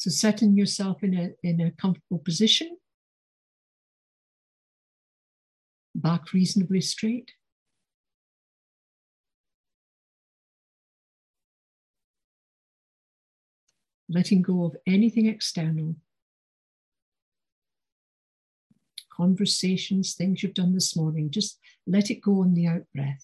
So setting yourself in a comfortable position, back reasonably straight. Letting go of anything external. Conversations, things you've done this morning, just let it go on the out breath.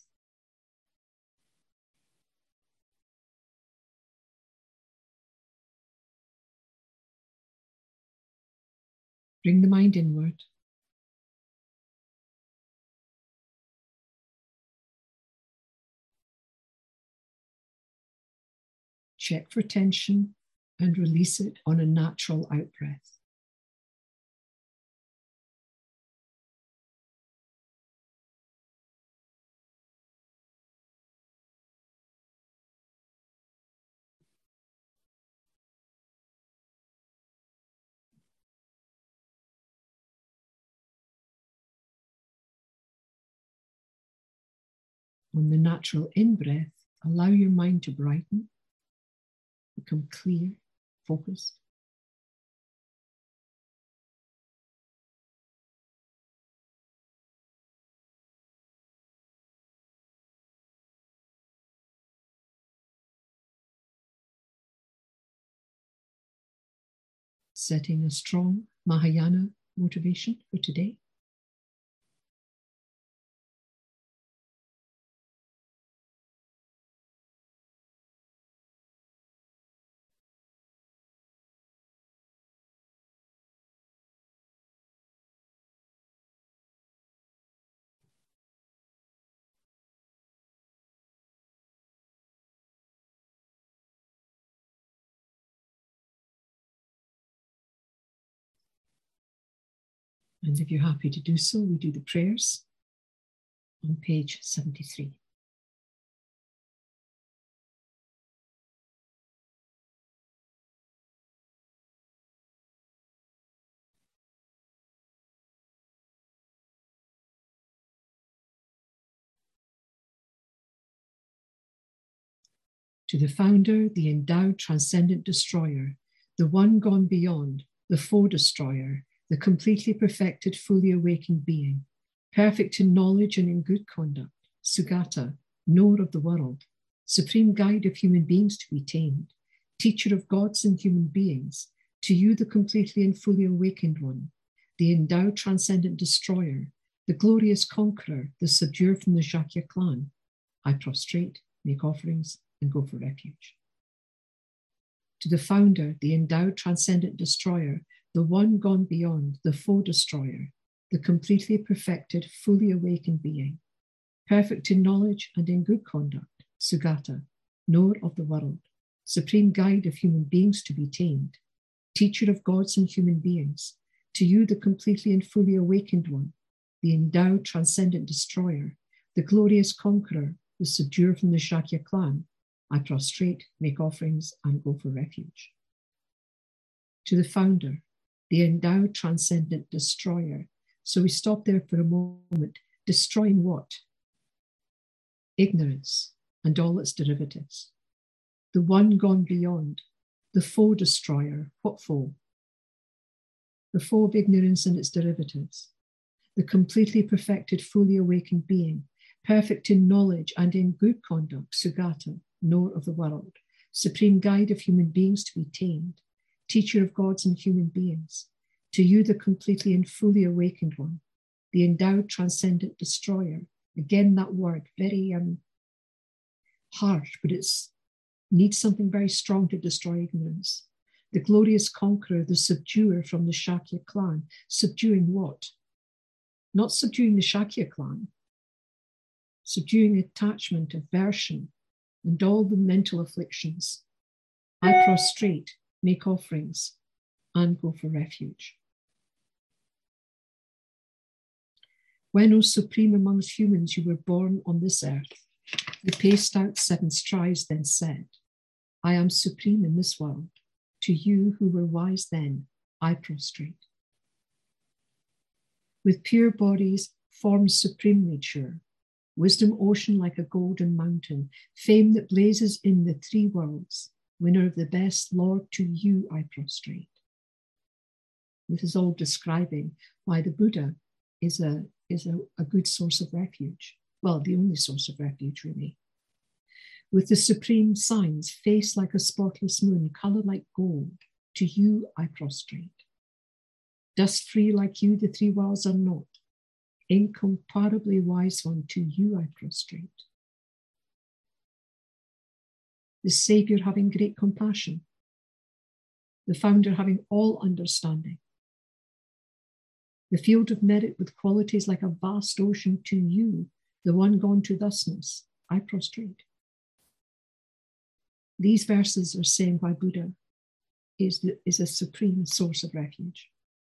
Bring the mind inward. Check for tension and release it on a natural out breath. On the natural in-breath, allow your mind to brighten, become clear, focused. Setting a strong Mahayana motivation for today. And if you're happy to do so, we do the prayers on page 73. To the founder, the endowed transcendent destroyer, the one gone beyond, the foe destroyer, the completely perfected, fully awakened being, perfect in knowledge and in good conduct, Sugata, knower of the world, supreme guide of human beings to be tamed, teacher of gods and human beings, to you the completely and fully awakened one, the endowed transcendent destroyer, the glorious conqueror, the subduer from the Shakya clan, I prostrate, make offerings, and go for refuge. To the founder, the endowed transcendent destroyer, the one gone beyond, the foe destroyer, the completely perfected, fully awakened being, perfect in knowledge and in good conduct, Sugata, knower of the world, supreme guide of human beings to be tamed, teacher of gods and human beings, to you the completely and fully awakened one, the endowed transcendent destroyer, the glorious conqueror, the subduer from the Shakya clan, I prostrate, make offerings, and go for refuge. To the founder, the endowed transcendent destroyer. So we stop there for a moment. Destroying what? Ignorance and all its derivatives. The one gone beyond, the foe destroyer. What foe? The foe of ignorance and its derivatives. The completely perfected, fully awakened being, perfect in knowledge and in good conduct, Sugata, knower of the world, supreme guide of human beings to be tamed, teacher of gods and human beings, to you the completely and fully awakened one, the endowed transcendent destroyer. Again, that word, very harsh, but it needs something very strong to destroy ignorance. The glorious conqueror, the subduer from the Shakya clan. Subduing what? Not subduing the Shakya clan, subduing attachment, aversion, and all the mental afflictions. I prostrate, make offerings, and go for refuge. When, O Supreme amongst humans, you were born on this earth, the paced out seven strides then said, I am supreme in this world. To you who were wise then, I prostrate. With pure bodies, forms supremely sure, wisdom ocean like a golden mountain, fame that blazes in the three worlds, Winner of the best, Lord, to you I prostrate. This is all describing why the Buddha is a good source of refuge. Well, the only source of refuge, really. With the supreme signs, face like a spotless moon, color like gold, to you I prostrate. Dust free like you, the three worlds are not. Incomparably wise one, to you I prostrate. The Saviour having great compassion, the Founder having all understanding, the field of merit with qualities like a vast ocean, to you, the one gone to thusness, I prostrate. These verses are saying why Buddha is a supreme source of refuge.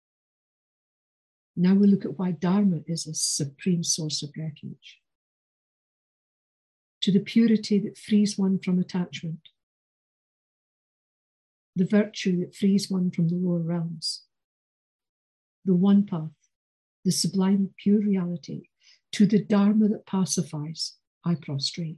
Now we look at why Dharma is a supreme source of refuge. To the purity that frees one from attachment, the virtue that frees one from the lower realms, the one path, the sublime pure reality, to the Dharma that pacifies, I prostrate.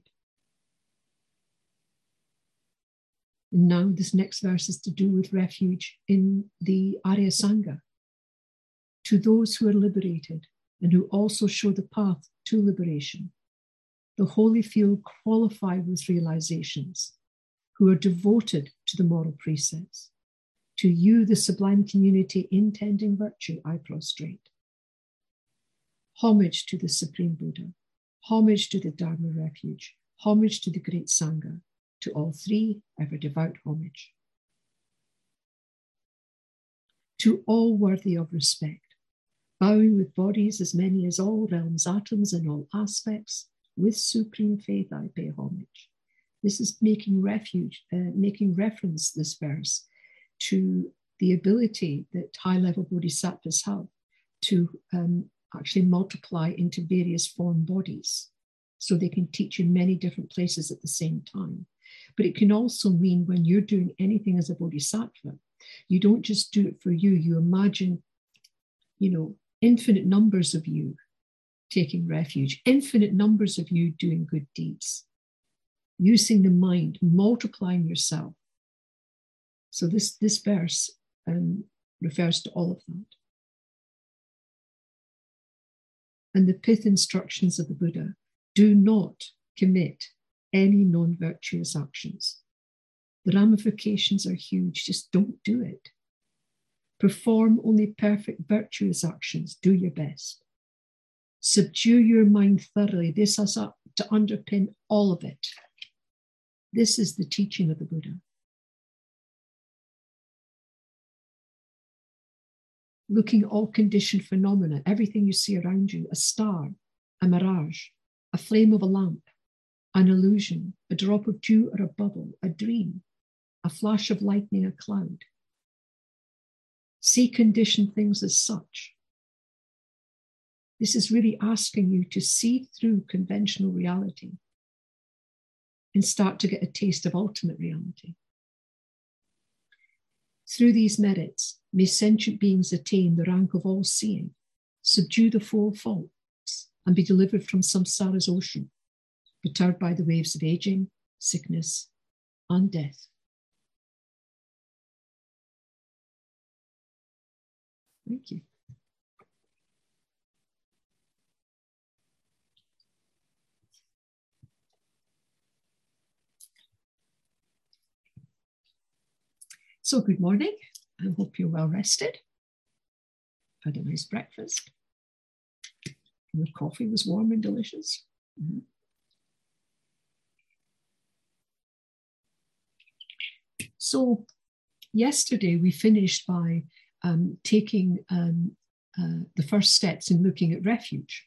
And now this next verse is to do with refuge in the Arya Sangha. To those who are liberated and who also show the path to liberation, the holy field qualified with realizations, who are devoted to the moral precepts. To you, the sublime community intending virtue, I prostrate. Homage to the Supreme Buddha, homage to the Dharma refuge, homage to the great Sangha, to all three, ever devout homage. To all worthy of respect, bowing with bodies as many as all realms, atoms, and all aspects, with supreme faith I pay homage. This is making reference, this verse, to the ability that high-level bodhisattvas have to actually multiply into various form bodies, so they can teach in many different places at the same time. But it can also mean when you're doing anything as a bodhisattva, you don't just do it for you, you imagine, infinite numbers of you taking refuge, infinite numbers of you doing good deeds, using the mind, multiplying yourself. So this verse refers to all of that. And the pith instructions of the Buddha: do not commit any non-virtuous actions. The ramifications are huge, just don't do it. Perform only perfect virtuous actions, do your best. Subdue your mind thoroughly. This has to underpin all of it. This is the teaching of the Buddha. Looking at all conditioned phenomena, everything you see around you, a star, a mirage, a flame of a lamp, an illusion, a drop of dew or a bubble, a dream, a flash of lightning, a cloud. See conditioned things as such. This is really asking you to see through conventional reality and start to get a taste of ultimate reality. Through these merits, may sentient beings attain the rank of all-seeing, subdue the four faults, and be delivered from samsara's ocean, perturbed by the waves of aging, sickness, and death. Thank you. So good morning. I hope you're well rested. Had a nice breakfast. Your coffee was warm and delicious. Mm-hmm. So yesterday we finished by taking the first steps in looking at refuge.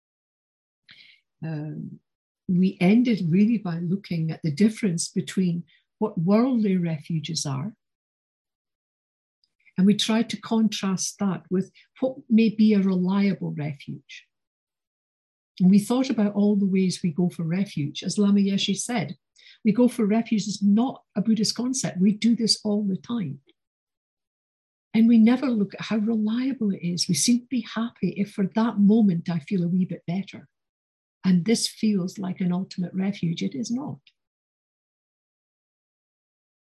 We ended really by looking at the difference between what worldly refuges are, and we tried to contrast that with what may be a reliable refuge. And we thought about all the ways we go for refuge. As Lama Yeshe said, we go for refuge is not a Buddhist concept. We do this all the time. And we never look at how reliable it is. We seem to be happy if for that moment I feel a wee bit better. And this feels like an ultimate refuge. It is not.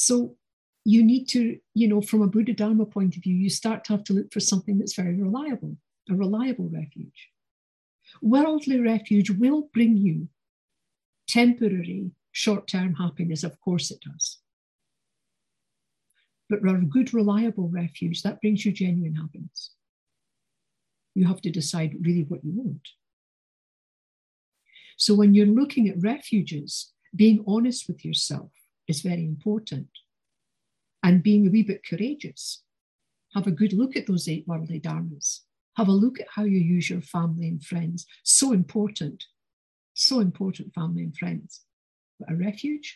So you need to, from a Buddha Dharma point of view, you start to have to look for something that's very reliable, a reliable refuge. Worldly refuge will bring you temporary, short-term happiness. Of course it does. But a good, reliable refuge, that brings you genuine happiness. You have to decide really what you want. So when you're looking at refuges, being honest with yourself is very important. And being a wee bit courageous. Have a good look at those 8 worldly dharmas. Have a look at how you use your family and friends. So important, family and friends. But a refuge?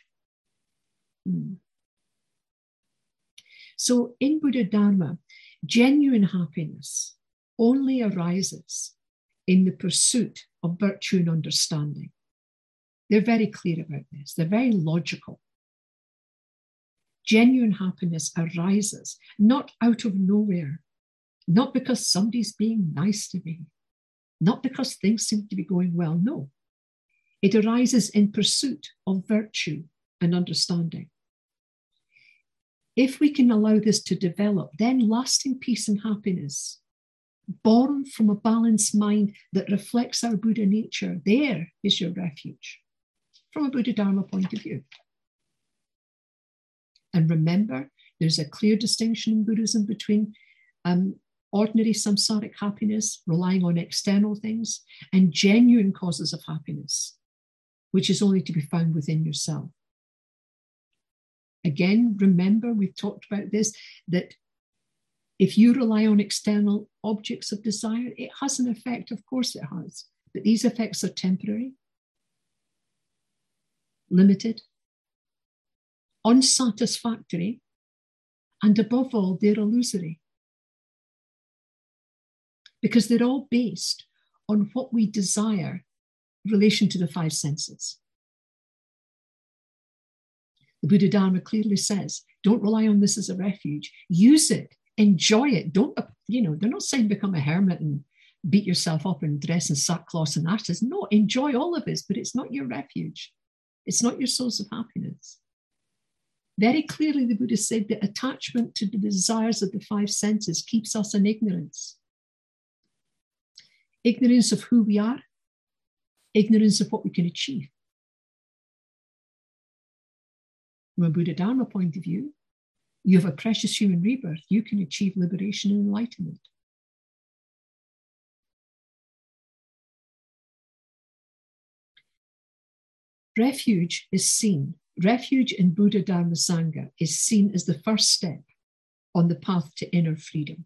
So in Buddha Dharma, genuine happiness only arises in the pursuit of virtue and understanding. They're very clear about this. They're very logical. Genuine happiness arises not out of nowhere, not because somebody's being nice to me, not because things seem to be going well. No, it arises in pursuit of virtue and understanding. If we can allow this to develop, then lasting peace and happiness, born from a balanced mind that reflects our Buddha nature, there is your refuge from a Buddha Dharma point of view. And remember, there's a clear distinction in Buddhism between ordinary samsaric happiness, relying on external things, and genuine causes of happiness, which is only to be found within yourself. Again, remember, we've talked about this, that if you rely on external objects of desire, it has an effect, of course it has, but these effects are temporary, limited, unsatisfactory, and above all, they're illusory. Because they're all based on what we desire in relation to the 5 senses. The Buddha Dharma clearly says, don't rely on this as a refuge. Use it, enjoy it. Don't, they're not saying become a hermit and beat yourself up and dress in sackcloth and ashes. No, enjoy all of this, but it's not your refuge. It's not your source of happiness. Very clearly, the Buddha said that attachment to the desires of the 5 senses keeps us in ignorance. Ignorance of who we are, ignorance of what we can achieve. From a Buddha Dharma point of view, you have a precious human rebirth. You can achieve liberation and enlightenment. Refuge in Buddha Dharma Sangha is seen as the first step on the path to inner freedom.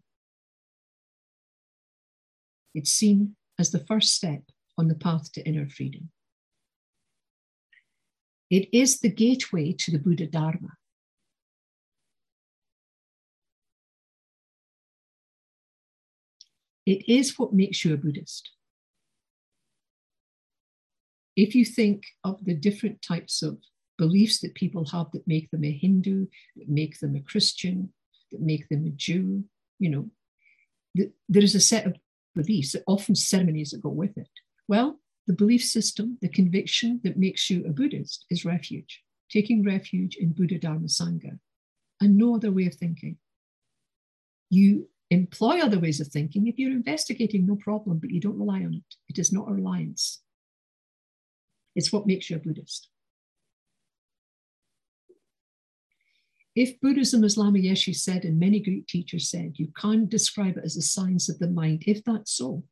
It's seen as the first step on the path to inner freedom. It is the gateway to the Buddha Dharma. It is what makes you a Buddhist. If you think of the different types of beliefs that people have that make them a Hindu, that make them a Christian, that make them a Jew, there is a set of beliefs, often ceremonies that go with it. Well, the belief system, the conviction that makes you a Buddhist is refuge, taking refuge in Buddha Dharma Sangha, and no other way of thinking. You employ other ways of thinking. If you're investigating, no problem, but you don't rely on it. It is not a reliance. It's what makes you a Buddhist. If Buddhism, as Lama Yeshe said, and many Greek teachers said, you can't describe it as a science of the mind, if that's so,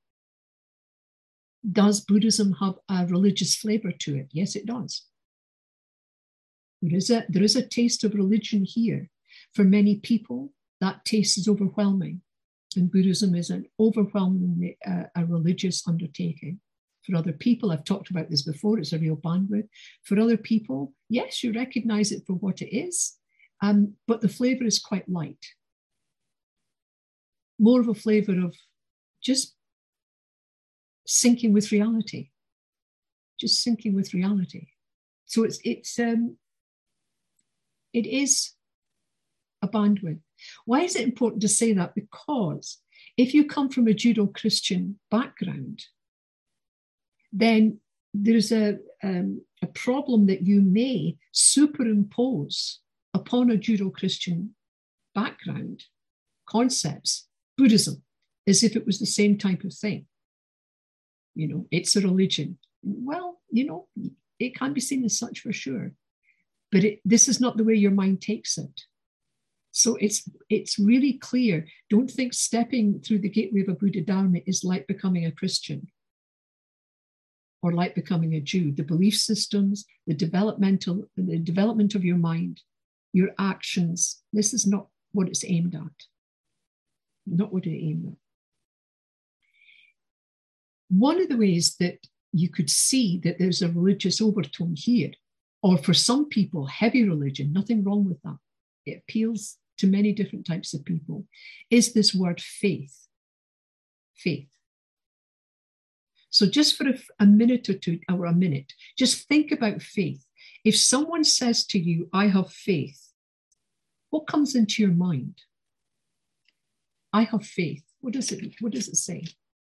does Buddhism have a religious flavor to it? Yes, it does. There is a taste of religion here. For many people, that taste is overwhelming. And Buddhism is an overwhelmingly a religious undertaking. For other people, I've talked about this before, it's a real bandwidth. For other people, yes, you recognize it for what it is, but the flavor is quite light. More of a flavor of just syncing with reality. Just syncing with reality. So it is a bandwidth. Why is it important to say that? Because if you come from a Judeo-Christian background, then there's a problem that you may superimpose upon a Judeo-Christian background, concepts, Buddhism, as if it was the same type of thing. It's a religion. Well, it can be seen as such for sure, but this is not the way your mind takes it. So it's really clear. Don't think stepping through the gateway of a Buddha Dharma is like becoming a Christian or like becoming a Jew. The belief systems, the development of your mind, your actions, this is not what it's aimed at. Not what it aimed at. One of the ways that you could see that there's a religious overtone here, or for some people, heavy religion, nothing wrong with that. It appeals to many different types of people, is this word faith. Faith. So just for a minute or two, or a minute, just think about faith. If someone says to you, I have faith, what comes into your mind? I have faith. What does it say?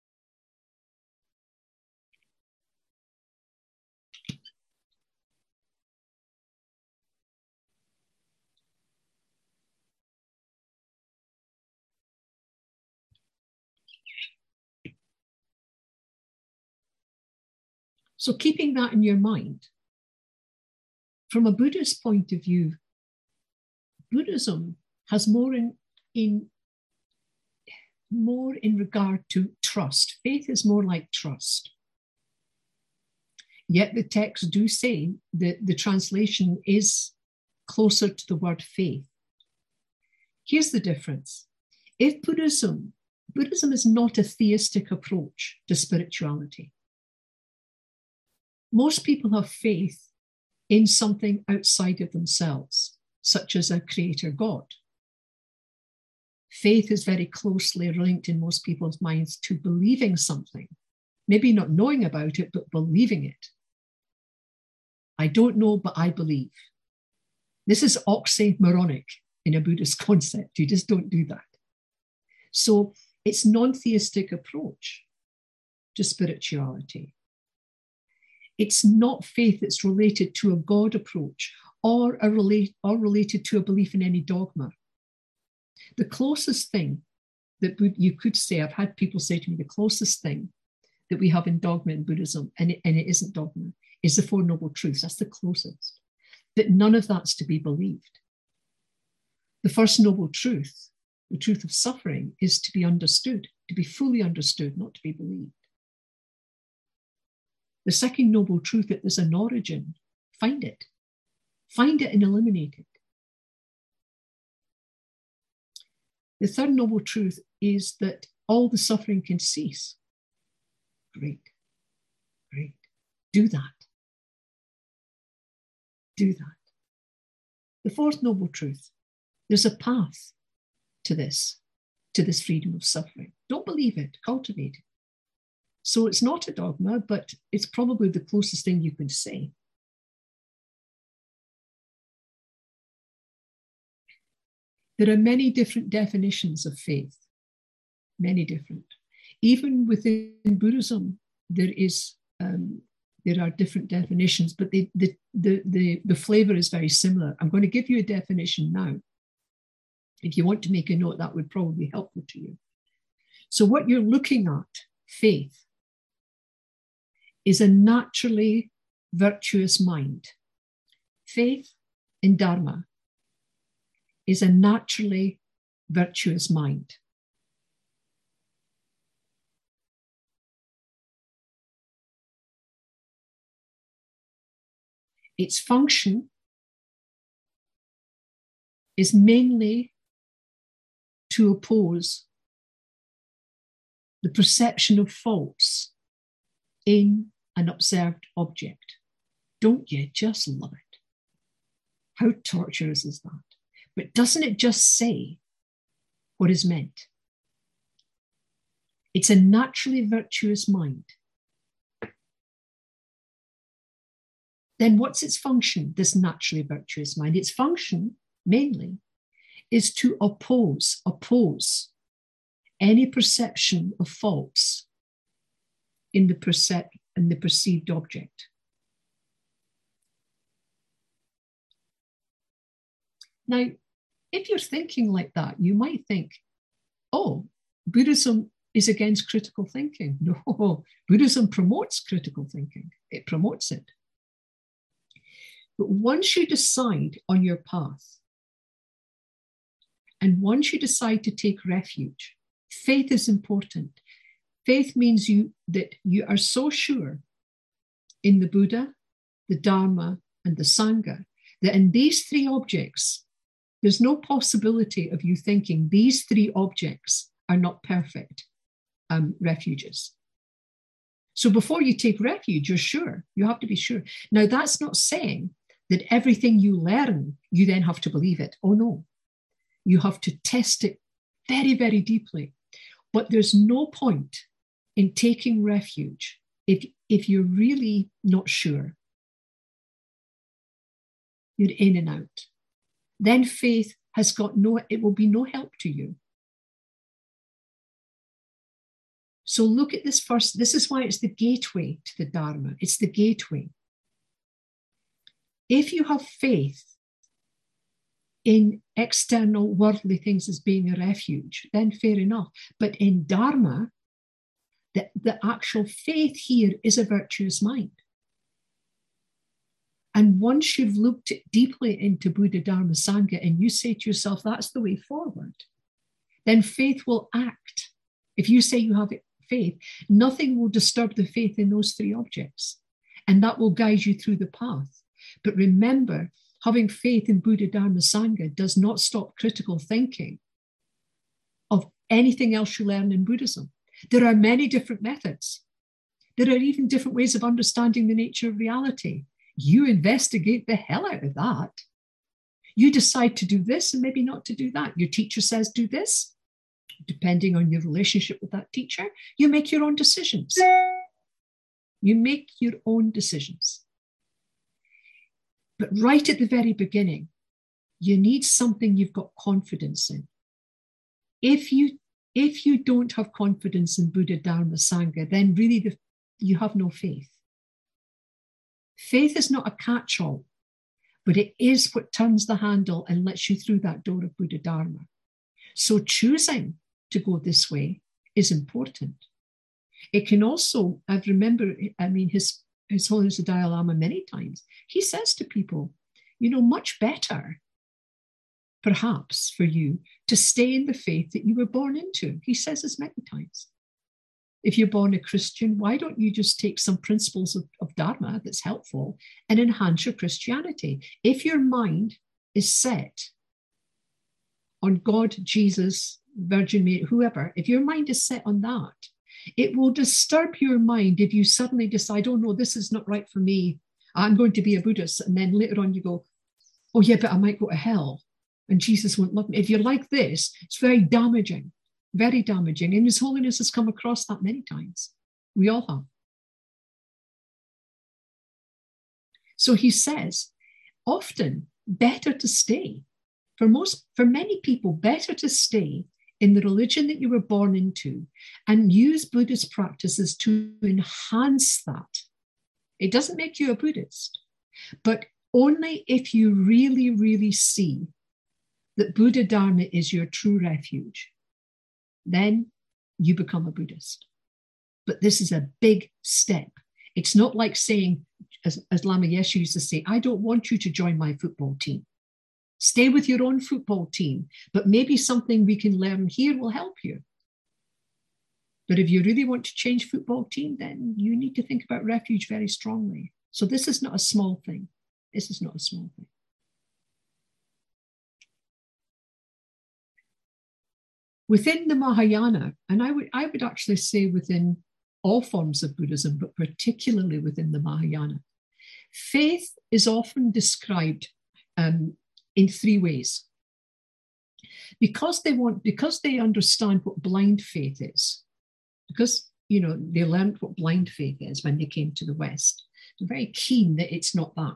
So keeping that in your mind, from a Buddhist point of view, Buddhism has more in regard to trust. Faith is more like trust. Yet the texts do say that the translation is closer to the word faith. Here's the difference. If Buddhism is not a theistic approach to spirituality. Most people have faith in something outside of themselves, such as a creator God. Faith is very closely linked in most people's minds to believing something, maybe not knowing about it, but believing it. I don't know, but I believe. This is oxymoronic in a Buddhist concept. You just don't do that. So it's non-theistic approach to spirituality. It's not faith that's related to a God approach or related to a belief in any dogma. The closest thing that you could say, I've had people say to me, the closest thing that we have in dogma in Buddhism, and it isn't dogma, is the Four Noble Truths. That's the closest. But none of that's to be believed. The first noble truth, the truth of suffering, is to be understood, to be fully understood, not to be believed. The second noble truth, that there's an origin, find it. Find it and eliminate it. The third noble truth is that all the suffering can cease. Great, great. Do that. Do that. The fourth noble truth, there's a path to this freedom of suffering. Don't believe it, cultivate it. So it's not a dogma, but it's probably the closest thing you can say. There are many different definitions of faith, many different. Even within Buddhism, there are different definitions, but the flavor is very similar. I'm going to give you a definition now. If you want to make a note, that would probably be helpful to you. So what you're looking at, faith, is a naturally virtuous mind. Faith in Dharma is a naturally virtuous mind. Its function is mainly to oppose the perception of faults in an observed object. Don't you just love it? How torturous is that? But doesn't it just say what is meant? It's a naturally virtuous mind. Then what's its function, this naturally virtuous mind? Its function, mainly, is to oppose any perception of faults in the perceived object. Now, if you're thinking like that, you might think, oh, Buddhism is against critical thinking. No, Buddhism promotes critical thinking. It promotes it. But once you decide on your path, and once you decide to take refuge, faith is important. Faith means that you are so sure in the Buddha, the Dharma, and the Sangha that in these three objects, there's no possibility of you thinking these three objects are not perfect refuges. So before you take refuge, you're sure. You have to be sure. Now, that's not saying that everything you learn, you then have to believe it. Oh, no. You have to test it very, very deeply. But there's no point in taking refuge if you're really not sure. You're in and out. Then faith has got it will be no help to you. So look at this first. This is why it's the gateway to the Dharma. It's the gateway. If you have faith in external worldly things as being a refuge, then fair enough. But in Dharma, the actual faith here is a virtuous mind. And once you've looked deeply into Buddha, Dharma, Sangha, and you say to yourself, that's the way forward, then faith will act. If you say you have faith, nothing will disturb the faith in those three objects. And that will guide you through the path. But remember, having faith in Buddha, Dharma, Sangha does not stop critical thinking of anything else you learn in Buddhism. There are many different methods. There are even different ways of understanding the nature of reality. You investigate the hell out of that. You decide to do this and maybe not to do that. Your teacher says do this. Depending on your relationship with that teacher, you make your own decisions. You make your own decisions. But right at the very beginning, you need something you've got confidence in. If you don't have confidence in Buddha, Dharma, Sangha, then really you have no faith. Faith is not a catch-all, but it is what turns the handle and lets you through that door of Buddha, Dharma. So choosing to go this way is important. It can also, I remember, His Holiness the Dalai Lama many times, he says to people, much better, perhaps, for you to stay in the faith that you were born into. He says this many times. If you're born a Christian, why don't you just take some principles of Dharma that's helpful and enhance your Christianity? If your mind is set on God, Jesus, Virgin Mary, whoever, if your mind is set on that, it will disturb your mind if you suddenly decide, oh no, this is not right for me. I'm going to be a Buddhist. And then later on you go, oh yeah, but I might go to hell and Jesus won't love me. If you're like this, it's very damaging, very damaging. And His Holiness has come across that many times. We all have. So he says, often better to stay. For many people, better to stay in the religion that you were born into and use Buddhist practices to enhance that. It doesn't make you a Buddhist, but only if you really, really see that Buddha Dharma is your true refuge, then you become a Buddhist. But this is a big step. It's not like saying, as Lama Yeshe used to say, I don't want you to join my football team. Stay with your own football team, but maybe something we can learn here will help you. But if you really want to change football team, then you need to think about refuge very strongly. So this is not a small thing. This is not a small thing. Within the Mahayana, and I would actually say within all forms of Buddhism, but particularly within the Mahayana, faith is often described in three ways. Because they understand what blind faith is, because they learned what blind faith is when they came to the West. They're very keen that it's not that.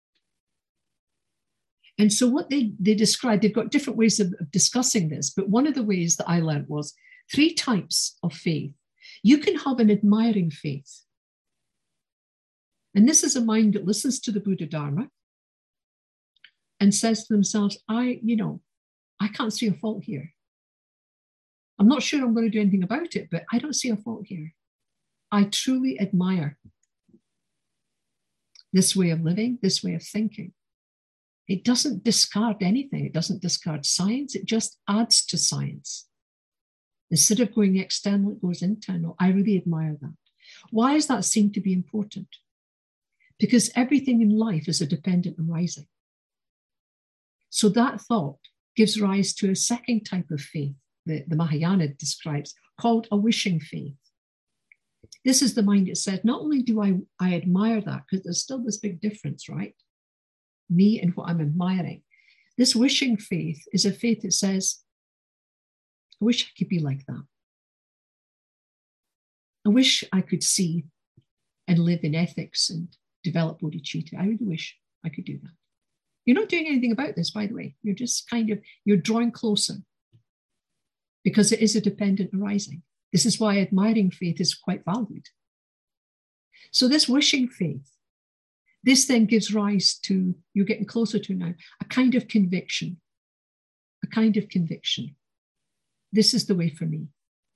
And so what they describe, they've got different ways of discussing this, but one of the ways that I learned was 3 types of faith. You can have an admiring faith. And this is a mind that listens to the Buddha Dharma, and says to themselves, I can't see a fault here. I'm not sure I'm going to do anything about it, but I don't see a fault here. I truly admire this way of living, this way of thinking. It doesn't discard anything. It doesn't discard science. It just adds to science. Instead of going external, it goes internal. I really admire that. Why does that seem to be important? Because everything in life is a dependent arising. So that thought gives rise to a second type of faith that the Mahayana describes, called a wishing faith. This is the mind that says, not only do I admire that, because there's still this big difference, right? Me and what I'm admiring. This wishing faith is a faith that says, I wish I could be like that. I wish I could see and live in ethics and develop bodhicitta. I really wish I could do that. You're not doing anything about this, by the way. You're just you're drawing closer because it is a dependent arising. This is why admiring faith is quite valued. So this wishing faith, this then gives rise to, you're getting closer to now, a kind of conviction. A kind of conviction. This is the way for me.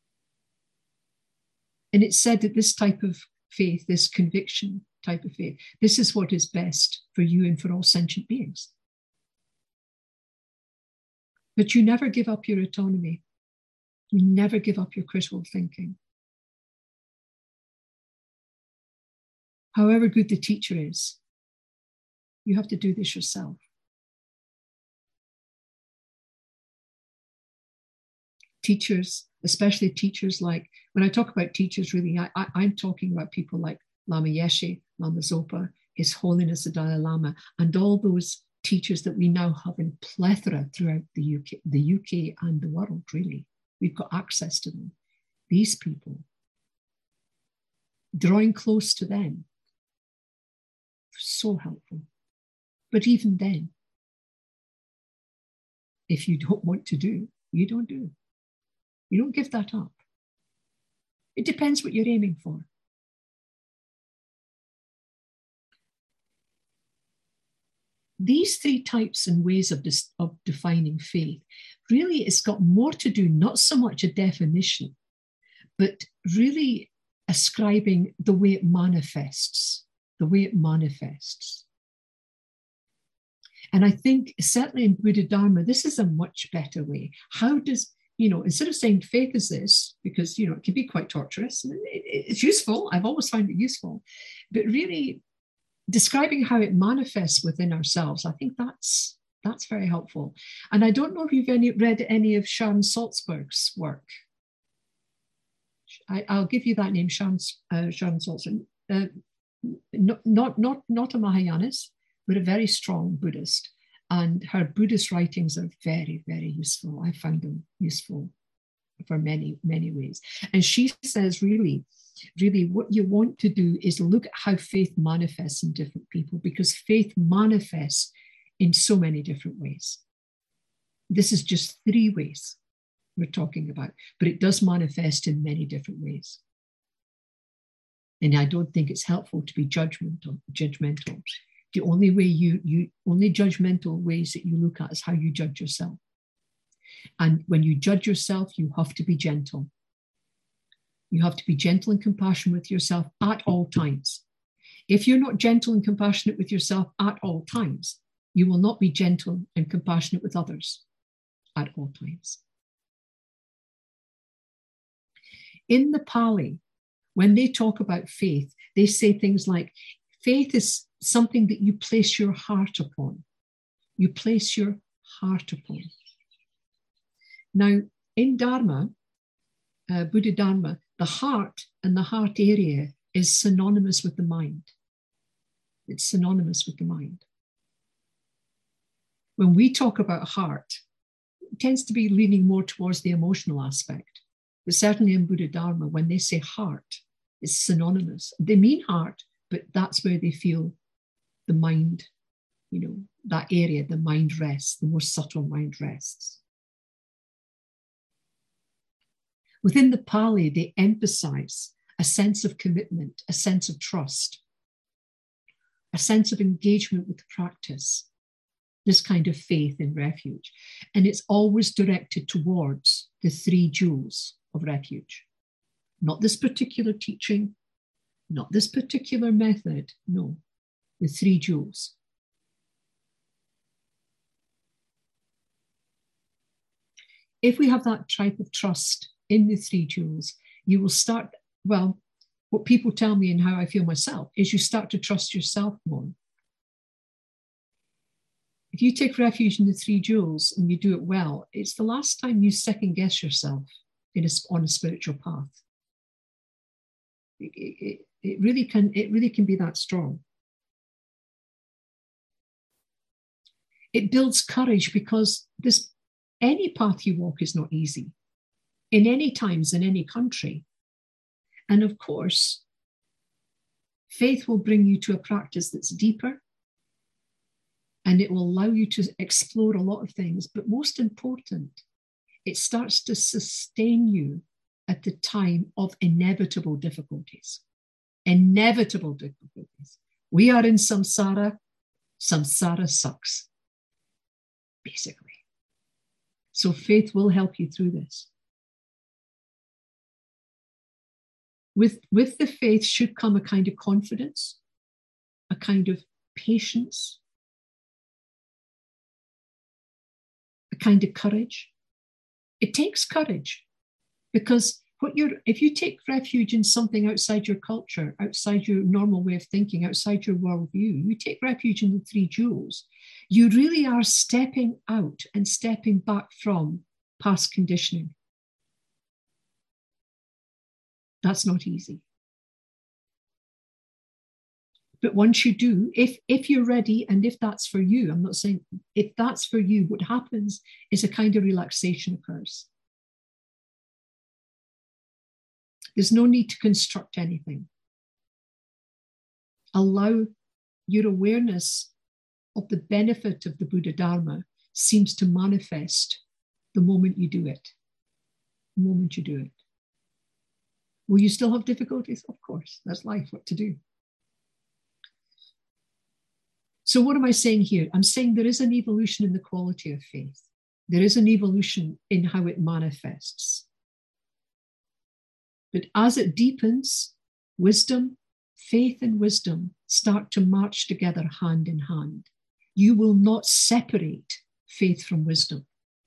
And it's said that this type of faith, this conviction type of faith, this is what is best for you and for all sentient beings. But you never give up your autonomy. You never give up your critical thinking. However good the teacher is, you have to do this yourself. Teachers, especially teachers like, when I talk about teachers, really, I'm talking about people like Lama Yeshe, Lama Zopa, His Holiness the Dalai Lama, and all those teachers that we now have in plethora throughout the UK and the world, really. We've got access to them. These people, drawing close to them, so helpful. But even then, if you don't want to do, you don't do. You don't give that up. It depends what you're aiming for. These three types and ways of defining faith, really it's got more to do, not so much a definition, but really ascribing the way it manifests, the way it manifests. And I think certainly in Buddha Dharma, this is a much better way. How does, instead of saying faith is this, because, it can be quite torturous, and it's useful. I've always found it useful, but really describing how it manifests within ourselves, I think that's very helpful. And I don't know if you've read any of Sharon Salzberg's work. I'll give you that name, Sharon Salzberg. Not a Mahayanist, but a very strong Buddhist. And her Buddhist writings are very, very useful. I found them useful for many, many ways. And she says, really, what you want to do is look at how faith manifests in different people, because faith manifests in so many different ways. This is just 3 ways we're talking about, but it does manifest in many different ways. And I don't think it's helpful to be judgmental. The only way only judgmental ways that you look at is how you judge yourself. And when you judge yourself, you have to be gentle. You have to be gentle and compassionate with yourself at all times. If you're not gentle and compassionate with yourself at all times, you will not be gentle and compassionate with others at all times. In the Pali, when they talk about faith, they say things like, faith is something that you place your heart upon. You place your heart upon. Now, in Dharma, Buddha Dharma, the heart and the heart area is synonymous with the mind. It's synonymous with the mind. When we talk about heart, it tends to be leaning more towards the emotional aspect. But certainly in Buddha Dharma, when they say heart, it's synonymous. They mean heart, but that's where they feel the mind, that area, the mind rests, the more subtle mind rests. Within the Pali, they emphasize a sense of commitment, a sense of trust, a sense of engagement with the practice. this kind of faith in refuge. And it's always directed towards the three jewels of refuge. Not this particular teaching, not this particular method, no, the three jewels. If we have that type of trust in the three jewels, you will start, well, what people tell me and how I feel myself is you start to trust yourself more. If you take refuge in the three jewels and you do it well, it's the last time you second guess yourself on a spiritual path. It really can be that strong. It builds courage because any path you walk is not easy in any times, in any country. And of course, faith will bring you to a practice that's deeper, and it will allow you to explore a lot of things. But most important, it starts to sustain you at the time of inevitable difficulties. Inevitable difficulties. We are in samsara. Samsara sucks, basically. So faith will help you through this. With the faith should come a kind of confidence, a kind of patience, a kind of courage. It takes courage because if you take refuge in something outside your culture, outside your normal way of thinking, outside your worldview, you take refuge in the three jewels, you really are stepping out and stepping back from past conditioning. That's not easy. But once you do, if you're ready and if that's for you, I'm not saying if that's for you, what happens is a kind of relaxation occurs. There's no need to construct anything. Allow your awareness of the benefit of the Buddha Dharma seems to manifest the moment you do it. The moment you do it. Will you still have difficulties? Of course, that's life, what to do. So what am I saying here? I'm saying there is an evolution in the quality of faith. There is an evolution in how it manifests. But as it deepens, faith and wisdom start to march together hand in hand. You will not separate faith from wisdom.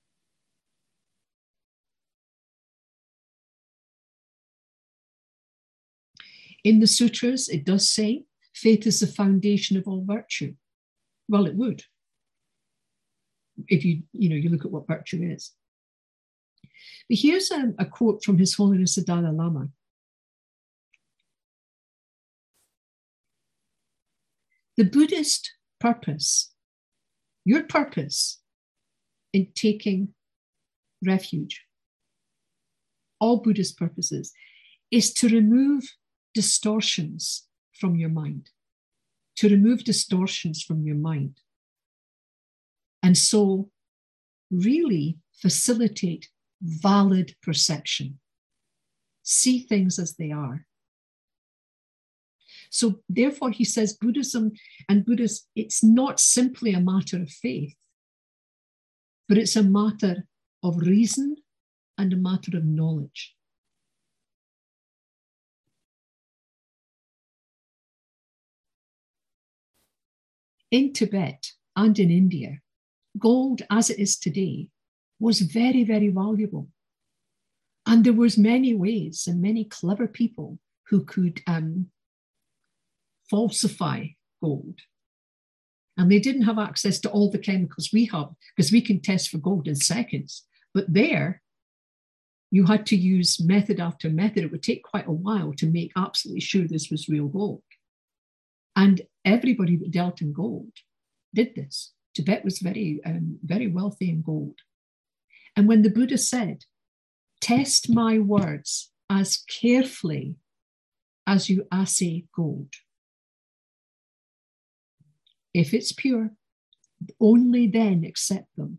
In the sutras, it does say, faith is the foundation of all virtue. Well, it would. If you look at what virtue is. But here's a quote from His Holiness the Dalai Lama. The Buddhist purpose, your purpose in taking refuge, all Buddhist purposes, is to remove distortions from your mind, to remove distortions from your mind. And so really facilitate valid perception. See things as they are. So therefore, he says Buddhism and Buddhists, it's not simply a matter of faith, but it's a matter of reason and a matter of knowledge. In Tibet and in India, gold as it is today was very, very valuable. And there was many ways and many clever people who could falsify gold. And they didn't have access to all the chemicals we have, because we can test for gold in seconds. But there, you had to use method after method. It would take quite a while to make absolutely sure this was real gold. And everybody that dealt in gold did this. Tibet was very, very wealthy in gold. And when the Buddha said, test my words as carefully as you assay gold. If it's pure, only then accept them.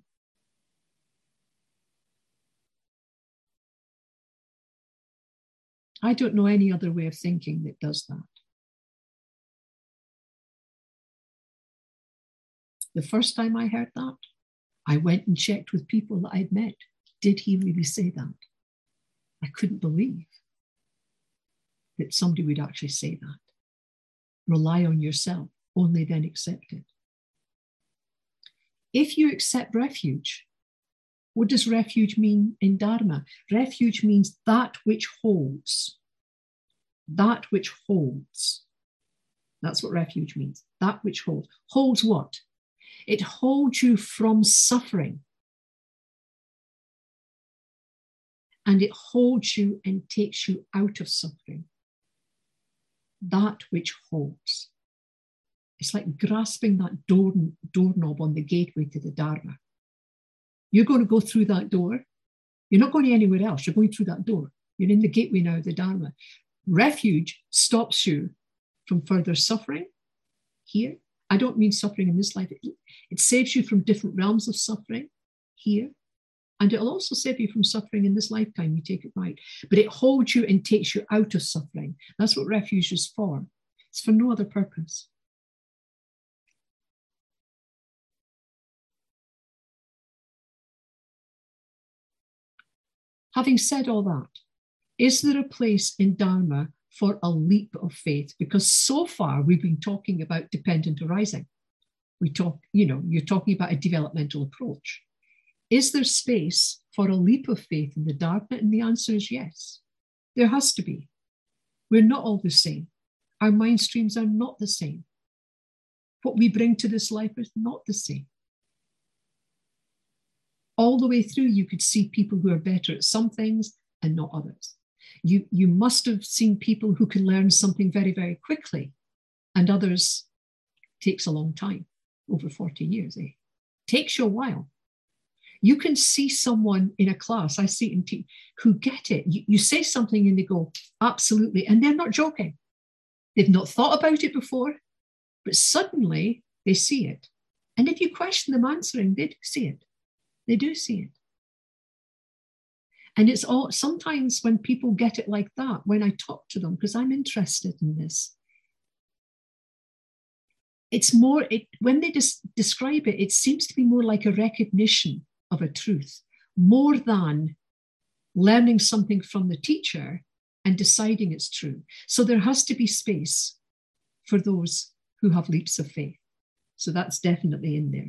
I don't know any other way of thinking that does that. The first time I heard that, I went and checked with people that I'd met. Did he really say that? I couldn't believe that somebody would actually say that. Rely on yourself, only then accept it. If you accept refuge, what does refuge mean in Dharma? Refuge means that which holds. That which holds. That's what refuge means. That which holds. Holds what? It holds you from suffering. And it holds you and takes you out of suffering. That which holds. It's like grasping that doorknob on the gateway to the Dharma. You're going to go through that door. You're not going anywhere else. You're going through that door. You're in the gateway now of the Dharma. Refuge stops you from further suffering here. I don't mean suffering in this life. It saves you from different realms of suffering here. And it'll also save you from suffering in this lifetime. You take it right. But it holds you and takes you out of suffering. That's what refuge is for. It's for no other purpose. Having said all that, is there a place in Dharma for a leap of faith? Because so far we've been talking about dependent arising. You're talking about a developmental approach. Is there space for a leap of faith in the Dharma? And the answer is yes. There has to be. We're not all the same. Our mind streams are not the same. What we bring to this life is not the same. All the way through, you could see people who are better at some things and not others. You must have seen people who can learn something very, very quickly, and others takes a long time, over 40 years. Takes you a while. You can see someone in a class, I see it in team, who get it. You say something and they go, absolutely, and they're not joking. They've not thought about it before, but suddenly they see it. And if you question them answering, they do see it. They do see it. And it's all, sometimes when people get it like that, when I talk to them, because I'm interested in this, it's more, when they describe it, it seems to be more like a recognition of a truth, more than learning something from the teacher and deciding it's true. So there has to be space for those who have leaps of faith. So that's definitely in there.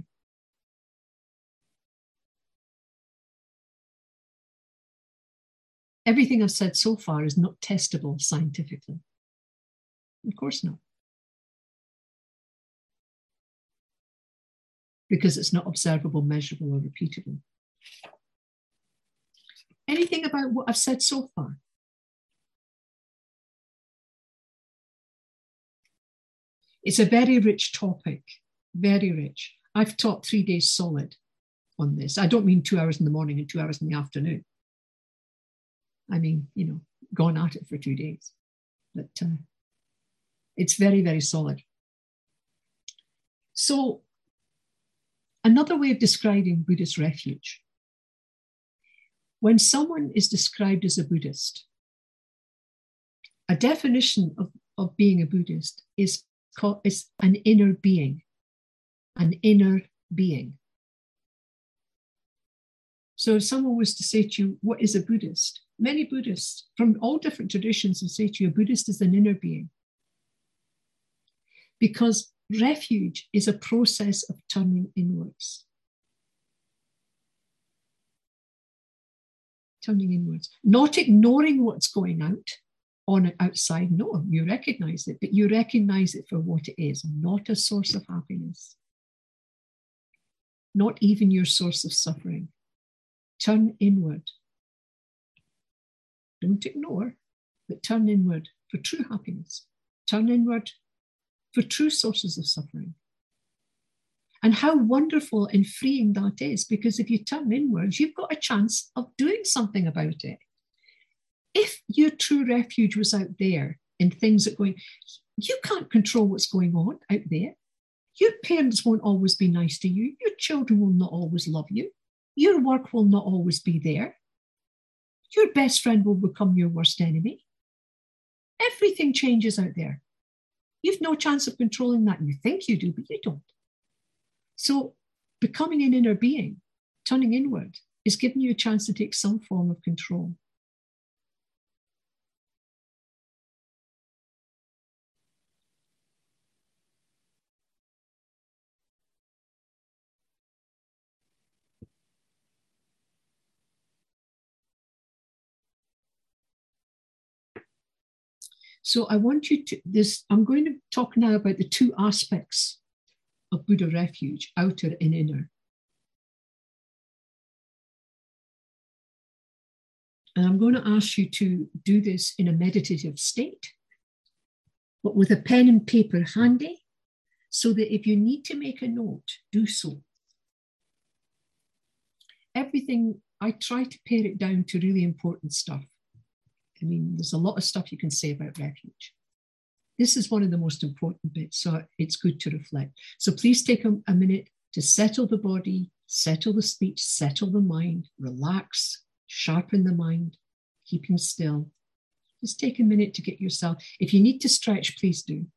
Everything I've said so far is not testable scientifically. Of course not. Because it's not observable, measurable, or repeatable. Anything about what I've said so far? It's a very rich topic, very rich. I've taught 3 days solid on this. I don't mean 2 hours in the morning and 2 hours in the afternoon. I mean, gone at it for 2 days. But it's very, very solid. So another way of describing Buddhist refuge. When someone is described as a Buddhist, a definition of being a Buddhist is an inner being. An inner being. So if someone was to say to you, what is a Buddhist? Many Buddhists from all different traditions will say to you, a Buddhist is an inner being. Because refuge is a process of turning inwards. Turning inwards. Not ignoring what's going on outside. No, you recognize it, but you recognize it for what it is, not a source of happiness. Not even your source of suffering. Turn inward. Don't ignore, but turn inward for true happiness. Turn inward for true sources of suffering. And how wonderful and freeing that is, because if you turn inwards, you've got a chance of doing something about it. If your true refuge was out there in things that going, you can't control what's going on out there. Your parents won't always be nice to you. Your children will not always love you. Your work will not always be there. Your best friend will become your worst enemy. Everything changes out there. You've no chance of controlling that. You think you do, but you don't. So becoming an inner being, turning inward, is giving you a chance to take some form of control. So I want you to, I'm going to talk now about the two aspects of Buddha refuge, outer and inner. And I'm going to ask you to do this in a meditative state, but with a pen and paper handy, so that if you need to make a note, do so. Everything, I try to pare it down to really important stuff. I mean, there's a lot of stuff you can say about refuge. This is one of the most important bits, so it's good to reflect. So please take a minute to settle the body, settle the speech, settle the mind, relax, sharpen the mind, keeping still. Just take a minute to get yourself. If you need to stretch, please do.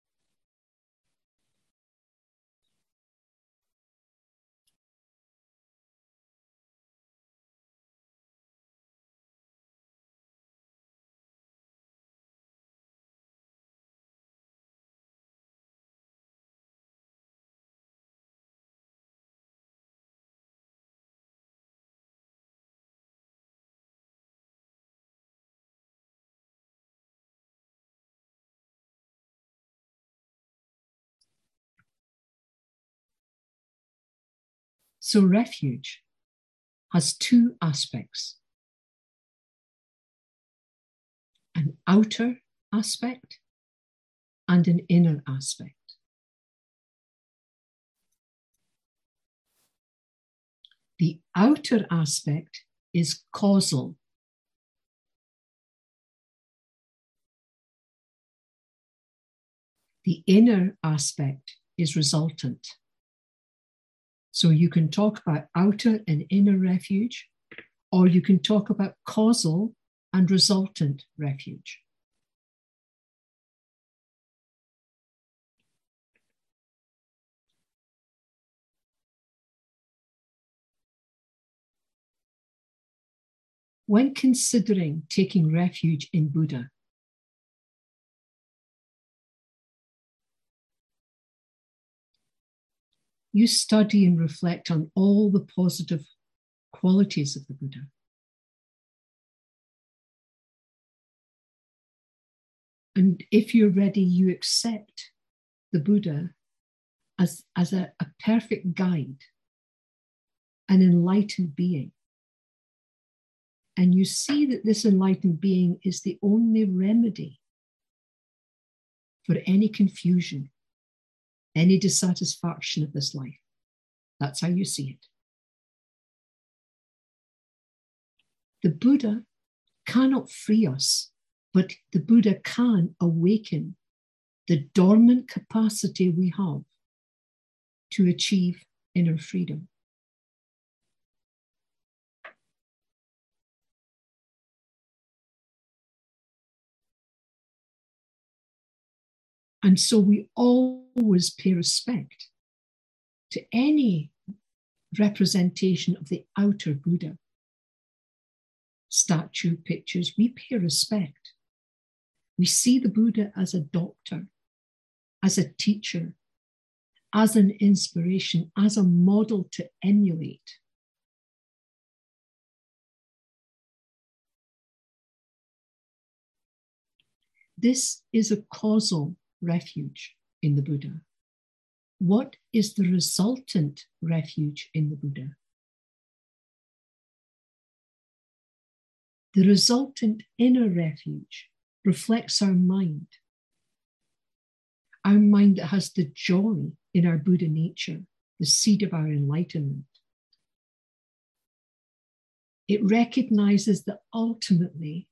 So refuge has two aspects: an outer aspect and an inner aspect. The outer aspect is causal. The inner aspect is resultant. So you can talk about outer and inner refuge, or you can talk about causal and resultant refuge. When considering taking refuge in Buddha, you study and reflect on all the positive qualities of the Buddha. And if you're ready, you accept the Buddha as a perfect guide, an enlightened being. And you see that this enlightened being is the only remedy for any confusion, any dissatisfaction of this life. That's how you see it. The Buddha cannot free us, but the Buddha can awaken the dormant capacity we have to achieve inner freedom. And so we always pay respect to any representation of the outer Buddha. Statue, pictures, we pay respect. We see the Buddha as a doctor, as a teacher, as an inspiration, as a model to emulate. This is a causal refuge in the Buddha. What is the resultant refuge in the Buddha? The resultant inner refuge reflects our mind that has the joy in our Buddha nature, the seed of our enlightenment. It recognizes that ultimately,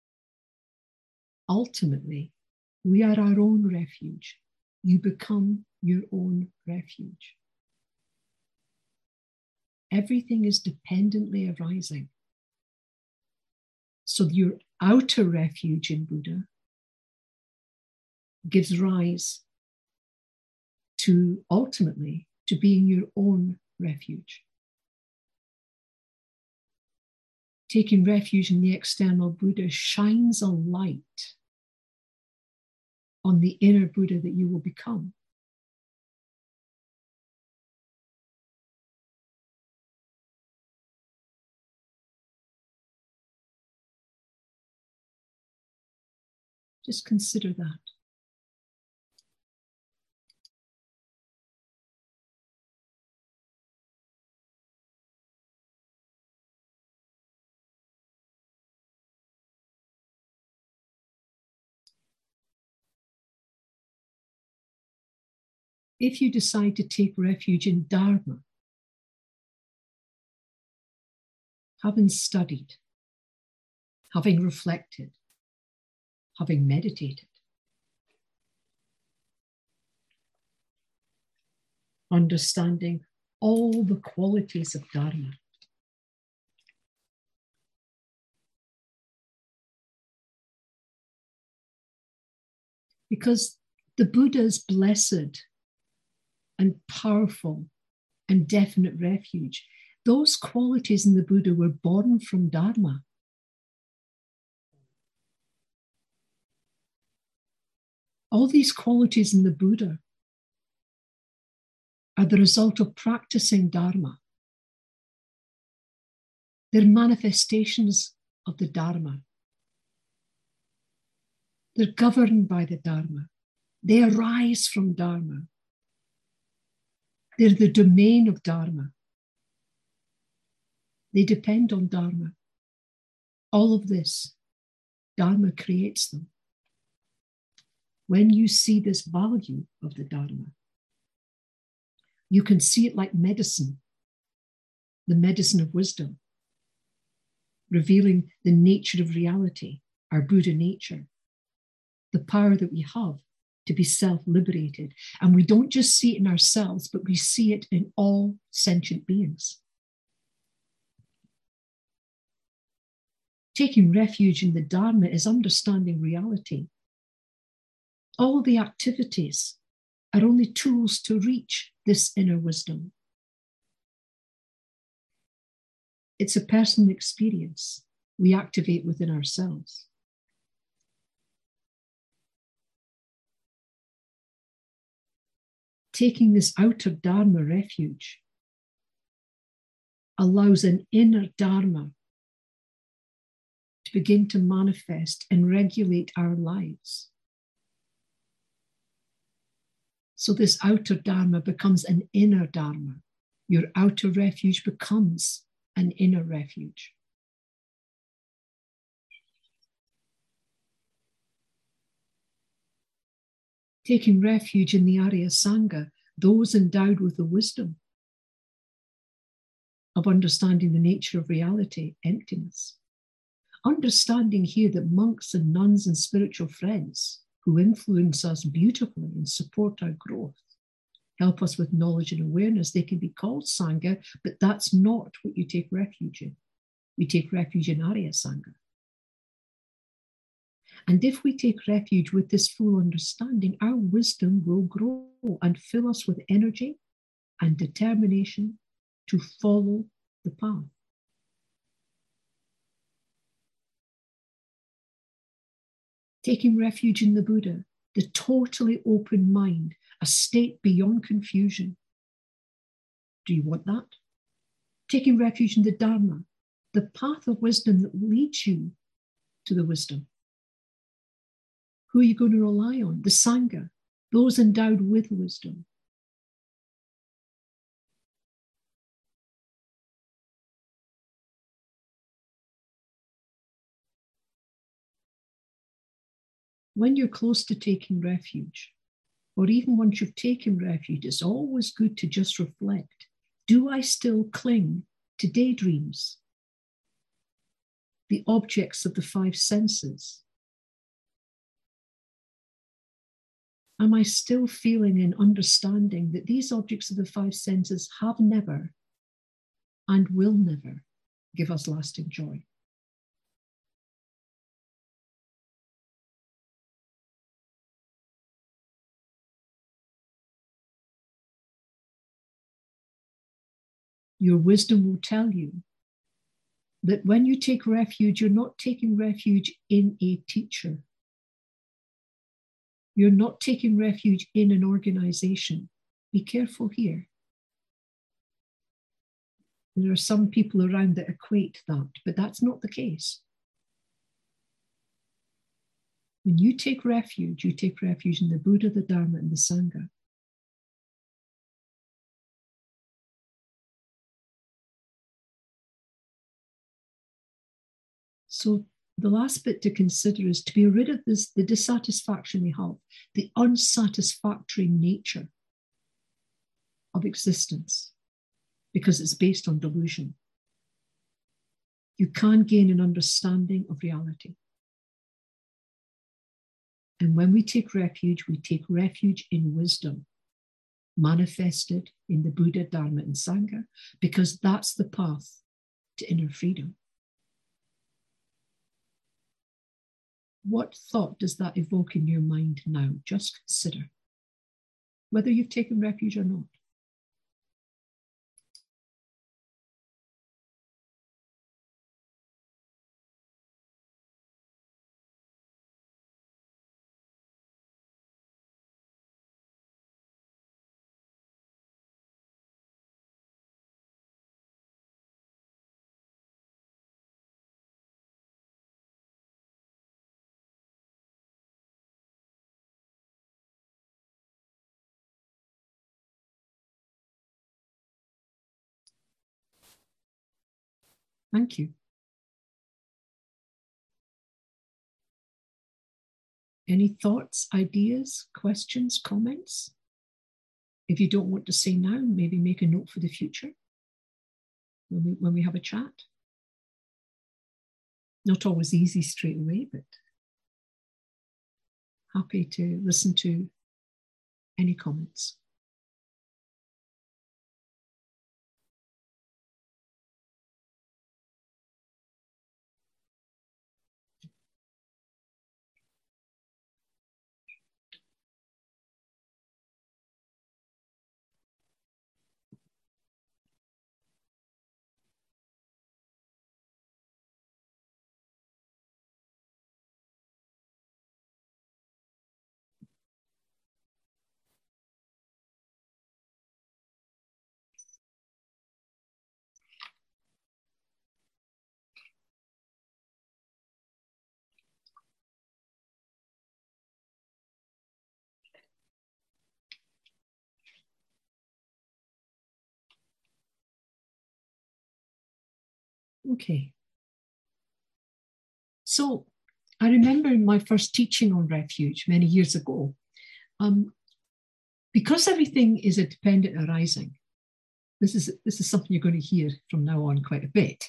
we are our own refuge. You become your own refuge. Everything is dependently arising. So your outer refuge in Buddha gives rise to, ultimately, to being your own refuge. Taking refuge in the external Buddha shines a light on the inner Buddha that you will become. Just consider that. If you decide to take refuge in Dharma, having studied, having reflected, having meditated, understanding all the qualities of Dharma, because the Buddha's blessed and powerful and definite refuge, those qualities in the Buddha were born from Dharma. All these qualities in the Buddha are the result of practicing Dharma. They're manifestations of the Dharma. They're governed by the Dharma. They arise from Dharma. They're the domain of Dharma. They depend on Dharma. All of this, Dharma creates them. When you see this value of the Dharma, you can see it like medicine, the medicine of wisdom, revealing the nature of reality, our Buddha nature, the power that we have to be self-liberated. And we don't just see it in ourselves, but we see it in all sentient beings. Taking refuge in the Dharma is understanding reality. All the activities are only tools to reach this inner wisdom. It's a personal experience we activate within ourselves. Taking this outer Dharma refuge allows an inner Dharma to begin to manifest and regulate our lives. So this outer Dharma becomes an inner Dharma. Your outer refuge becomes an inner refuge. Taking refuge in the Arya Sangha, those endowed with the wisdom of understanding the nature of reality, emptiness. Understanding here that monks and nuns and spiritual friends who influence us beautifully and support our growth, help us with knowledge and awareness, they can be called Sangha, but that's not what you take refuge in. You take refuge in Arya Sangha. And if we take refuge with this full understanding, our wisdom will grow and fill us with energy and determination to follow the path. Taking refuge in the Buddha, the totally open mind, a state beyond confusion. Do you want that? Taking refuge in the Dharma, the path of wisdom that leads you to the wisdom. Who are you going to rely on? The Sangha, those endowed with wisdom. When you're close to taking refuge, or even once you've taken refuge, it's always good to just reflect. Do I still cling to daydreams? The objects of the five senses? Am I still feeling and understanding that these objects of the five senses have never and will never give us lasting joy? Your wisdom will tell you that when you take refuge, you're not taking refuge in a teacher. You're not taking refuge in an organization. Be careful here. There are some people around that equate that, but that's not the case. When you take refuge in the Buddha, the Dharma, and the Sangha. So the last bit to consider is to be rid of this, the dissatisfaction we have, the unsatisfactory nature of existence, because it's based on delusion. You can gain an understanding of reality. And when we take refuge in wisdom, manifested in the Buddha, Dharma, and Sangha, because that's the path to inner freedom. What thought does that evoke in your mind now? Just consider whether you've taken refuge or not. Thank you. Any thoughts, ideas, questions, comments? If you don't want to say now, maybe make a note for the future when we have a chat. Not always easy straight away, but happy to listen to any comments. Okay. So I remember my first teaching on refuge many years ago. Because everything is a dependent arising, this is something you're going to hear from now on quite a bit.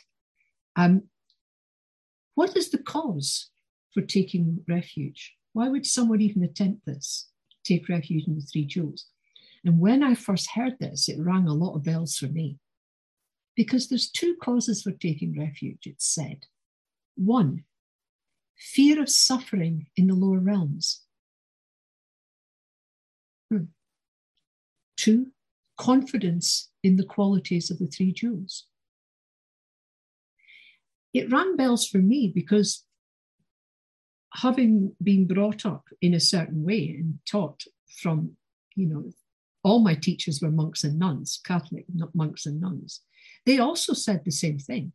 What is the cause for taking refuge? Why would someone even attempt this, take refuge in the three jewels? And when I first heard this, it rang a lot of bells for me. Because there's two causes for taking refuge, it's said. One, fear of suffering in the lower realms. Two, confidence in the qualities of the three jewels. It rang bells for me because having been brought up in a certain way and taught from, all my teachers were monks and nuns, Catholic monks and nuns. They also said the same thing.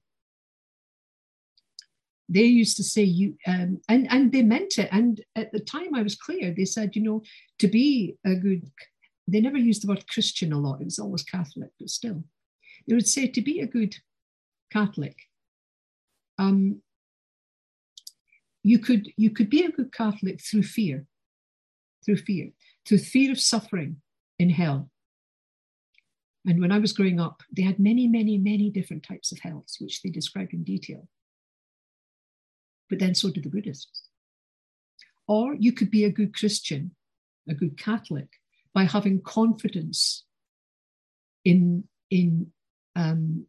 They used to say, and they meant it. And at the time I was clear, they said, to be a good, they never used the word Christian a lot. It was always Catholic, but still. They would say to be a good Catholic, you could be a good Catholic through fear of suffering in hell. And when I was growing up, they had many, many, many different types of hells, which they described in detail. But then so did the Buddhists. Or you could be a good Christian, a good Catholic, by having confidence in the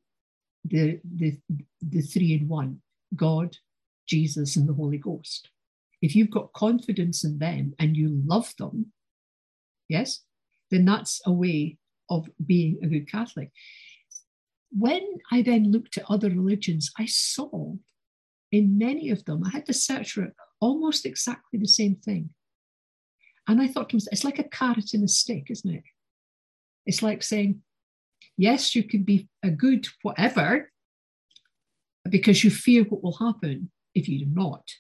three in one, God, Jesus, and the Holy Ghost. If you've got confidence in them and you love them, yes, then that's a way of being a good Catholic. when I then looked at other religions, I saw in many of them, I had to search for it, almost exactly the same thing. And I thought to myself, it's like a carrot and a stick, isn't it? It's like saying, yes, you can be a good whatever because you fear what will happen if you do not.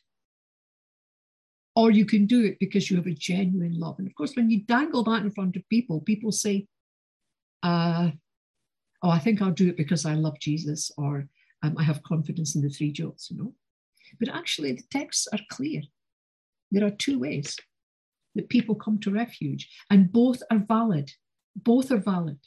Or you can do it because you have a genuine love. And of course, when you dangle that in front of people, people say, oh, I think I'll do it because I love Jesus, or I have confidence in the three jewels, But actually, the texts are clear. There are two ways that people come to refuge, and both are valid. Both are valid.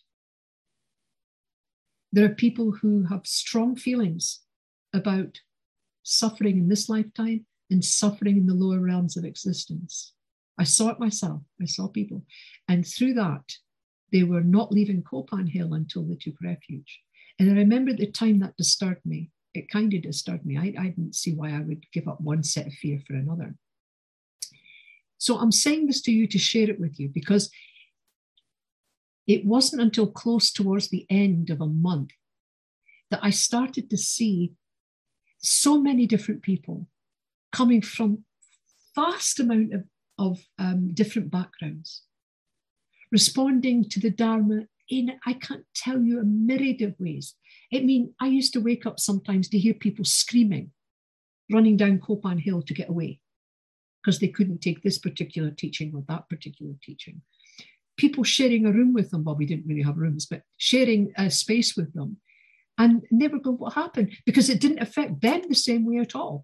There are people who have strong feelings about suffering in this lifetime and suffering in the lower realms of existence. I saw it myself. I saw people. And through that, they were not leaving Copan Hill until they took refuge. And I remember at the time that disturbed me. It kind of disturbed me. I didn't see why I would give up one set of fear for another. So I'm saying this to you to share it with you, because it wasn't until close towards the end of a month that I started to see so many different people coming from vast amount of different backgrounds, responding to the Dharma in, I can't tell you, a myriad of ways. I used to wake up sometimes to hear people screaming, running down Copan Hill to get away because they couldn't take this particular teaching or that particular teaching. People sharing a room with them. Well, we didn't really have rooms, but sharing a space with them. And they were going, what happened? Because it didn't affect them the same way at all.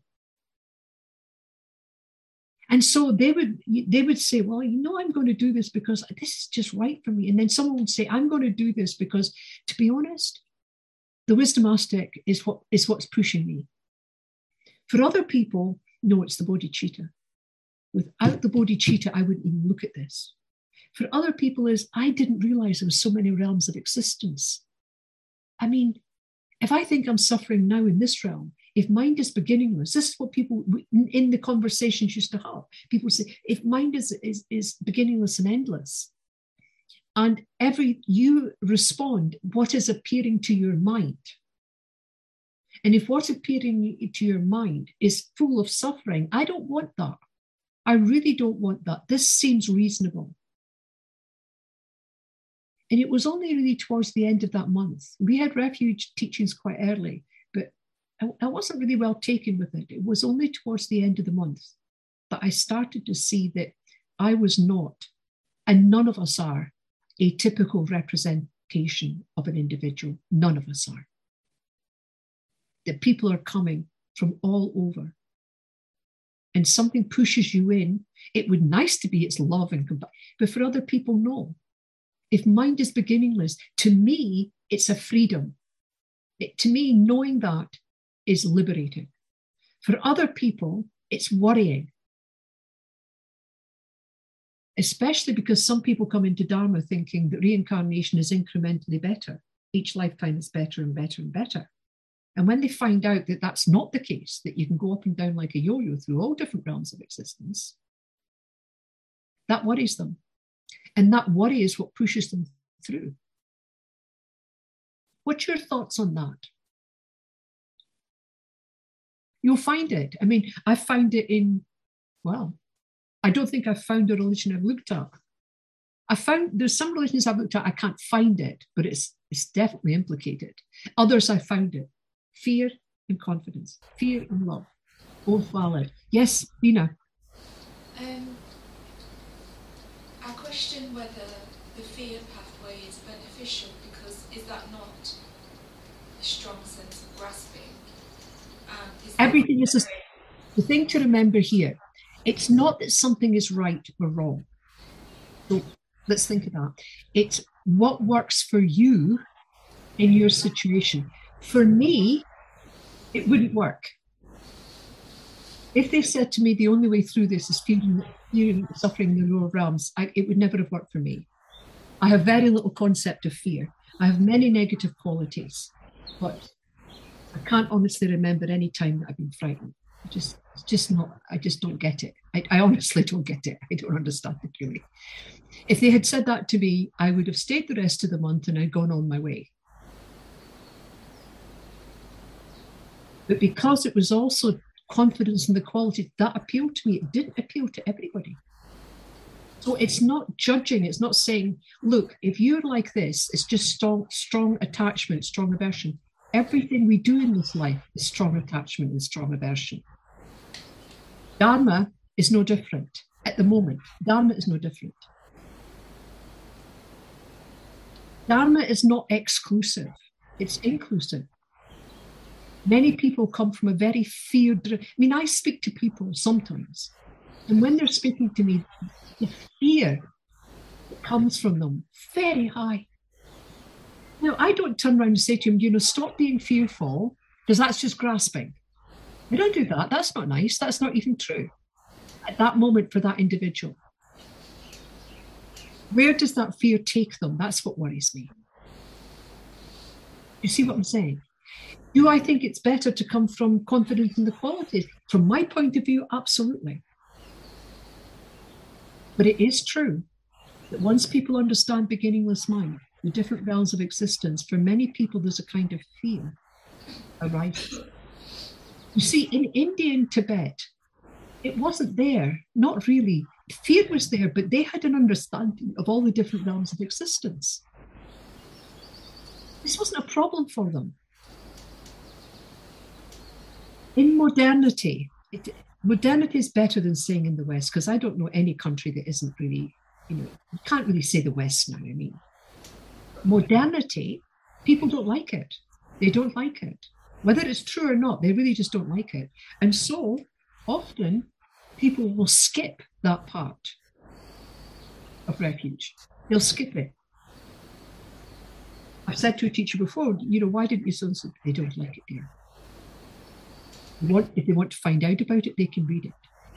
And so they would say, well, I'm going to do this because this is just right for me. And then someone would say, I'm going to do this because, to be honest, the wisdom aspect is what's pushing me. For other people, no, it's the bodhicitta. Without the bodhicitta, I wouldn't even look at this. For other people is, I didn't realize there were so many realms of existence. If I think I'm suffering now in this realm, if mind is beginningless, this is what people in the conversations used to have. People say, if mind is beginningless and endless, and you respond what is appearing to your mind. And if what's appearing to your mind is full of suffering, I don't want that. I really don't want that. This seems reasonable. And it was only really towards the end of that month. We had refuge teachings quite early, but I wasn't really well taken with it. It was only towards the end of the month that I started to see that I was not, and none of us are, a typical representation of an individual. None of us are. That people are coming from all over. And something pushes you in. It would nice to be it's love and compassion, but for other people, no. If mind is beginningless, to me, it's a freedom. To me, knowing that is liberating. For other people, it's worrying. Especially because some people come into Dharma thinking that reincarnation is incrementally better. Each lifetime is better and better and better. And when they find out that that's not the case, that you can go up and down like a yo-yo through all different realms of existence, that worries them. And that worry is what pushes them through. What's your thoughts on that? You'll find it. I found it I don't think I've found a religion I've looked at. There's some religions I've looked at, I can't find it, but it's definitely implicated. Others I found it. Fear and confidence, fear and love, both valid. Yes, Nina. I question whether the fear pathway is beneficial, because is that not a strong sense of grasping? Everything is the thing to remember here. It's not that something is right or wrong. So let's think of that. It's what works for you in your situation. For me, it wouldn't work. If they said to me the only way through this is feeling suffering in the lower realms, it would never have worked for me. I have very little concept of fear. I have many negative qualities, but I can't honestly remember any time that I've been frightened. I just don't get it. I honestly don't get it. I don't understand it really. If they had said that to me, I would have stayed the rest of the month and I'd gone on my way. But because it was also confidence in the quality, that appealed to me. It didn't appeal to everybody. So it's not judging. It's not saying, look, if you're like this, it's just strong attachment, strong aversion. Everything we do in this life is strong attachment and strong aversion. Dharma is no different at the moment. Dharma is no different. Dharma is not exclusive. It's inclusive. Many people come from a very fear-driven. I mean, I speak to people sometimes, and when they're speaking to me, the fear that comes from them, very high. Now, I don't turn around and say to them, stop being fearful, because that's just grasping. I don't do that. That's not nice. That's not even true at that moment for that individual. Where does that fear take them? That's what worries me. You see what I'm saying? Do I think it's better to come from confidence in the qualities? From my point of view, absolutely. But it is true that once people understand beginningless mind, the different realms of existence, for many people, there's a kind of fear arises. You see, in India and Tibet, it wasn't there, not really. Fear was there, but they had an understanding of all the different realms of existence. This wasn't a problem for them. In modernity, modernity is better than saying in the West, because I don't know any country that isn't really, you can't really say the West now, I mean. Modernity, people don't like it. They don't like it. Whether it's true or not, they really just don't like it. And so often people will skip that part of refuge. They'll skip it. I've said to a teacher before, why didn't you so and so? They don't like it there. If they want to find out about it, they can read it.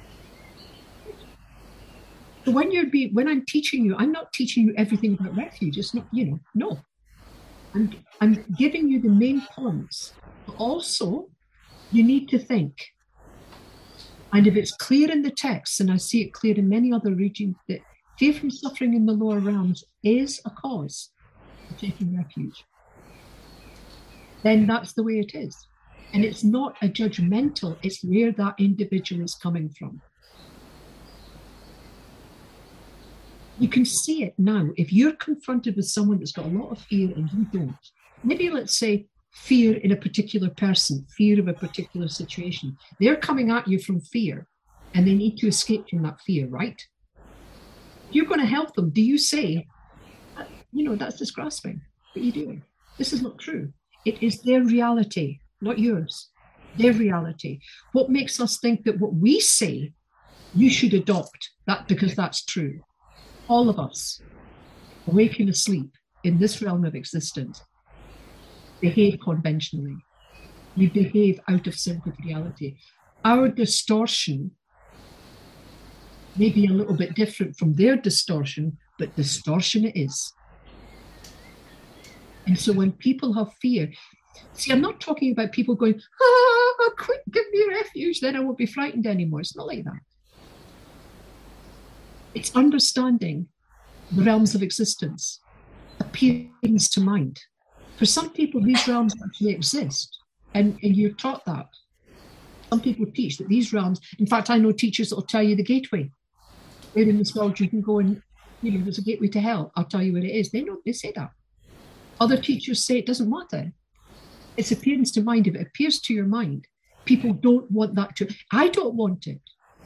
So when I'm teaching you, I'm not teaching you everything about refuge. It's not, no. I'm giving you the main points. But also, you need to think. And if it's clear in the text, and I see it clear in many other regions, that fear from suffering in the lower realms is a cause of taking refuge, then that's the way it is. And it's not a judgmental, it's where that individual is coming from. You can see it now. If you're confronted with someone that's got a lot of fear and you don't, maybe let's say fear in a particular person, fear of a particular situation, they're coming at you from fear and they need to escape from that fear, right? You're going to help them. Do you say, that's just grasping? What are you doing? This is not true. It is their reality, not yours. Their reality. What makes us think that what we say, you should adopt that because that's true? All of us, awake and asleep in this realm of existence, behave conventionally. We behave out of sync with reality. Our distortion may be a little bit different from their distortion, but distortion it is. And so when people have fear, see, I'm not talking about people going, quick, give me refuge, then I won't be frightened anymore. It's not like that. It's understanding the realms of existence, appearance to mind. For some people, these realms actually exist, and you're taught that. Some people teach that these realms, in fact, I know teachers that will tell you the gateway. Where in this world you can go and, there's a gateway to hell. I'll tell you where it is. They say that. Other teachers say it doesn't matter. It's appearance to mind. If it appears to your mind, people don't want that to. I don't want it.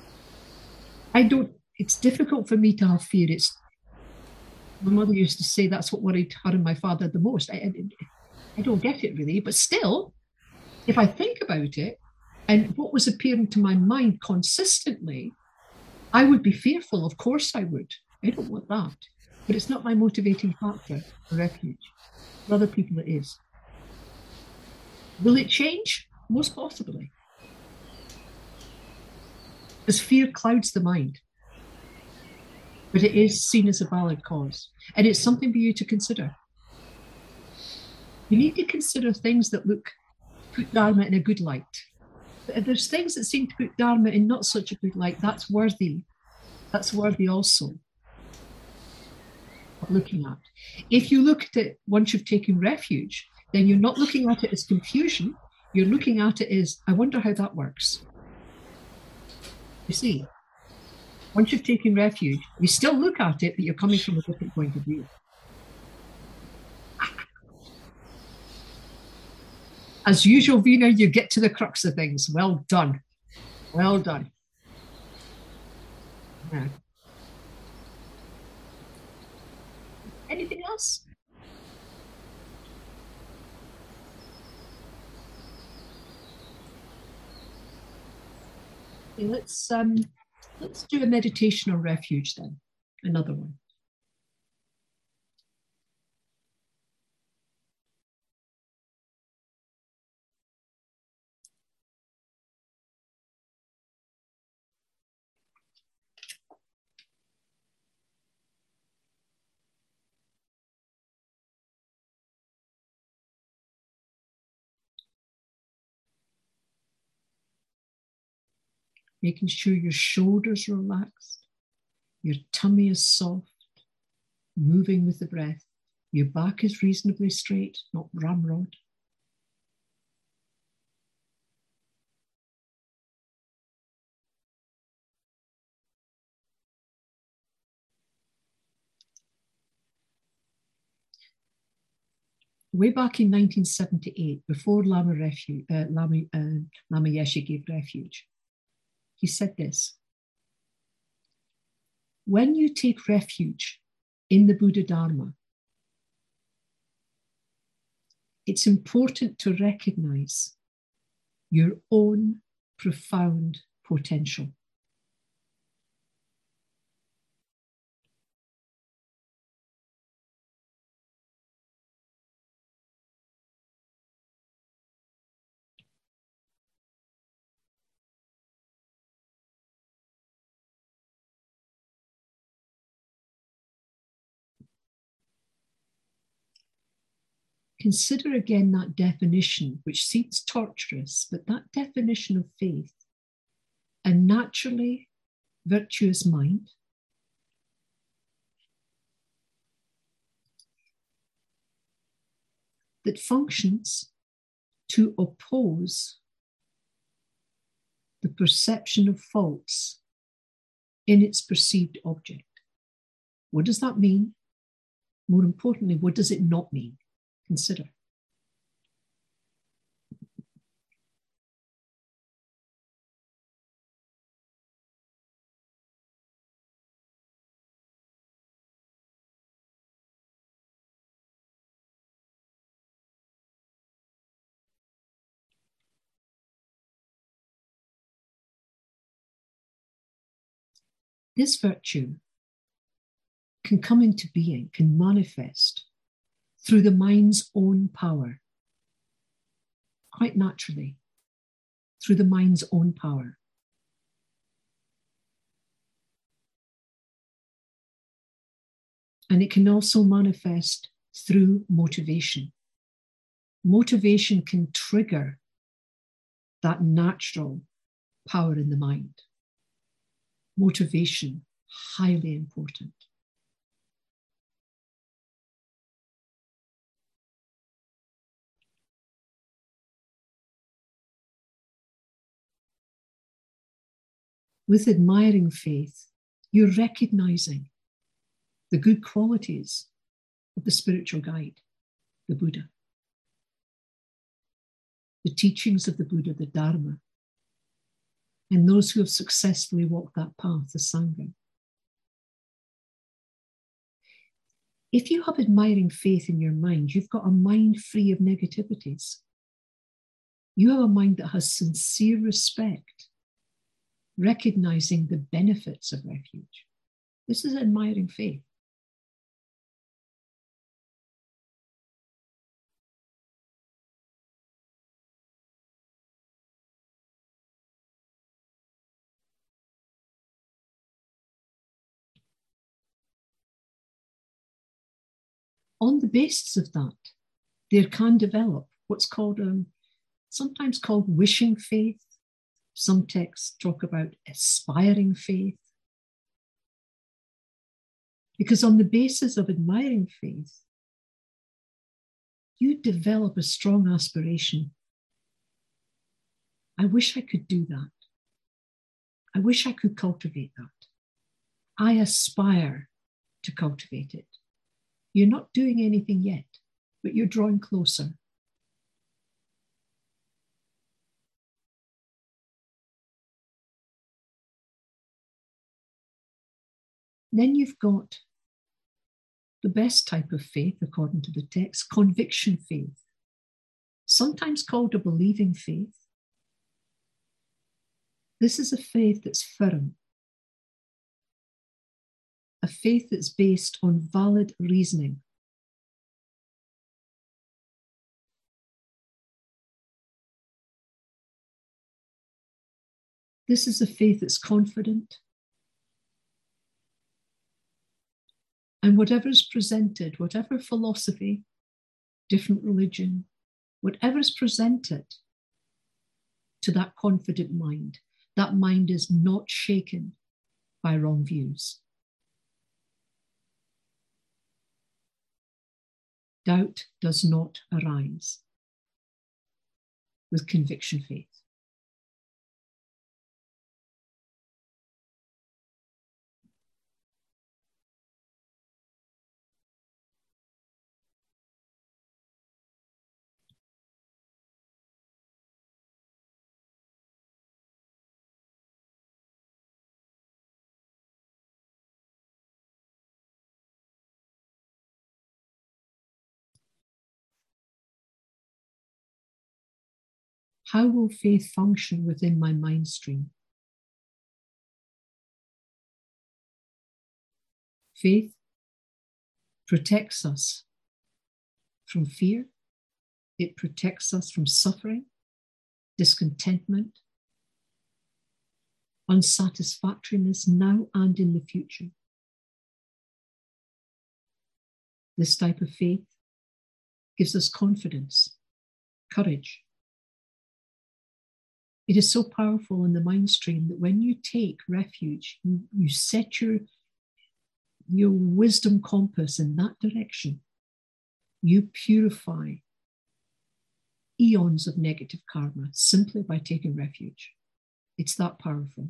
It's difficult for me to have fear. My mother used to say that's what worried her and my father the most. I don't get it really, but still, if I think about it and what was appearing to my mind consistently, I would be fearful. Of course I would. I don't want that. But it's not my motivating factor for refuge. For other people it is. Will it change? Most possibly. Because fear clouds the mind. But it is seen as a valid cause. And it's something for you to consider. You need to consider things that put Dharma in a good light. But if there's things that seem to put Dharma in not such a good light, that's worthy. That's worthy also of looking at. If you look at it once you've taken refuge, then you're not looking at it as confusion. You're looking at it as, I wonder how that works. You see, once you've taken refuge, you still look at it, but you're coming from a different point of view. As usual, Vina, you get to the crux of things. Well done. Well done. Yeah. Anything else? Okay, let's do a meditation on refuge then. Another one. Making sure your shoulders are relaxed, your tummy is soft, moving with the breath. Your back is reasonably straight, not ramrod. Way back in 1978, before Lama Yeshe gave refuge, he said this: when you take refuge in the Buddha Dharma, it's important to recognize your own profound potential. Consider again that definition, which seems torturous, but that definition of faith: a naturally virtuous mind that functions to oppose the perception of faults in its perceived object. What does that mean? More importantly, what does it not mean? Consider. This virtue can come into being, can manifest through the mind's own power, quite naturally, through the mind's own power. And it can also manifest through motivation. Motivation can trigger that natural power in the mind. Motivation, highly important. With admiring faith, you're recognizing the good qualities of the spiritual guide, the Buddha, the teachings of the Buddha, the Dharma, and those who have successfully walked that path, the Sangha. If you have admiring faith in your mind, you've got a mind free of negativities. You have a mind that has sincere respect, recognizing the benefits of refuge. This is admiring faith. On the basis of that, there can develop what's called, sometimes called wishing faith. Some texts talk about aspiring faith. Because on the basis of admiring faith, you develop a strong aspiration I wish I could do that. I wish I could cultivate that. I aspire to cultivate it. You're not doing anything yet, but you're drawing closer. Then you've got the best type of faith, according to the text, conviction faith, sometimes called a believing faith. This is a faith that's firm, a faith that's based on valid reasoning. This is a faith that's confident. And whatever is presented, whatever philosophy, different religion, whatever is presented to that confident mind, that mind is not shaken by wrong views. Doubt does not arise with conviction faith. How will faith function within my mind stream? Faith protects us from fear. It protects us from suffering, discontentment, unsatisfactoriness now and in the future. This type of faith gives us confidence, courage. It is so powerful in the mind stream that when you take refuge, you set your wisdom compass in that direction, you purify eons of negative karma simply by taking refuge. It's that powerful.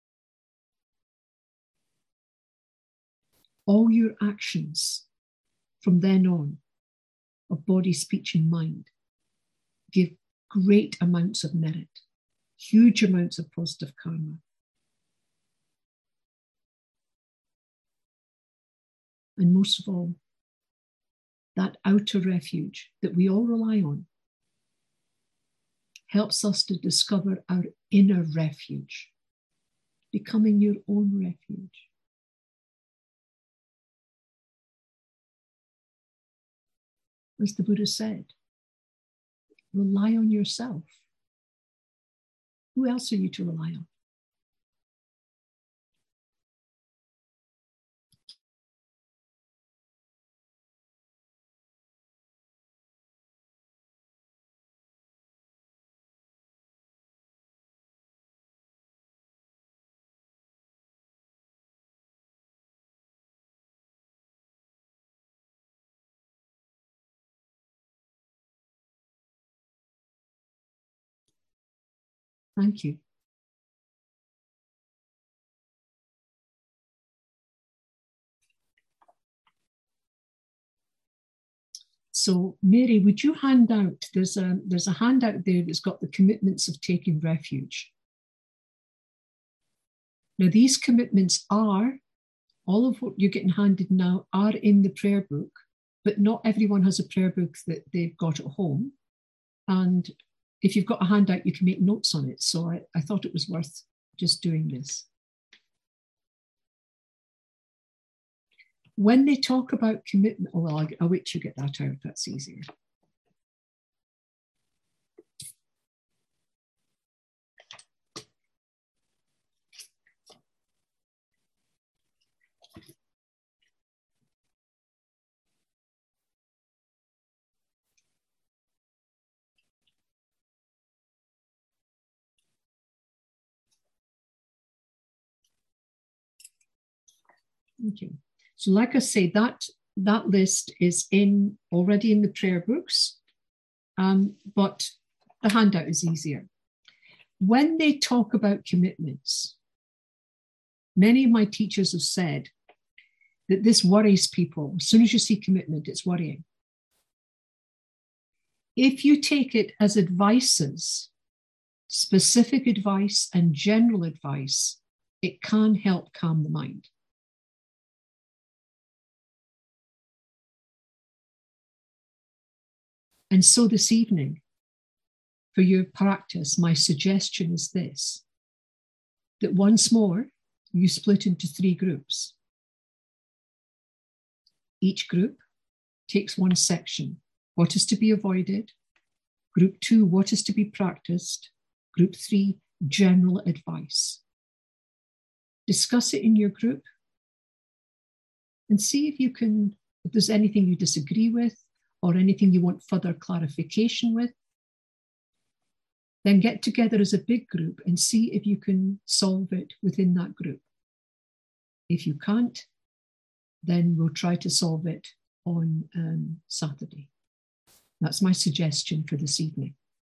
All your actions from then on of body, speech, and mind give great amounts of merit, huge amounts of positive karma. And most of all, that outer refuge that we all rely on helps us to discover our inner refuge, becoming your own refuge. As the Buddha said, rely on yourself. Who else are you to rely on? Thank you. So, Mary, would you hand out, there's a handout there that's got the commitments of taking refuge. Now, these commitments are, all of what you're getting handed now are in the prayer book, but not everyone has a prayer book that they've got at home. And if you've got a handout, you can make notes on it. So I thought it was worth just doing this. When they talk about commitment, oh, well, I'll wait till you get that out. That's easier. Okay. So like I say, that list is already in the prayer books, but the handout is easier. when they talk about commitments, many of my teachers have said that this worries people. As soon as you see commitment, it's worrying. If you take it as advices, specific advice and general advice, it can help calm the mind. And so this evening, for your practice, my suggestion is this, that once more, you split into 3 groups. Each group takes one section. What is to be avoided? Group 2, what is to be practiced? Group 3, general advice. Discuss it in your group and see if there's anything you disagree with or anything you want further clarification with. Then get together as a big group and see if you can solve it within that group. If you can't, then we'll try to solve it on Saturday. That's my suggestion for this evening.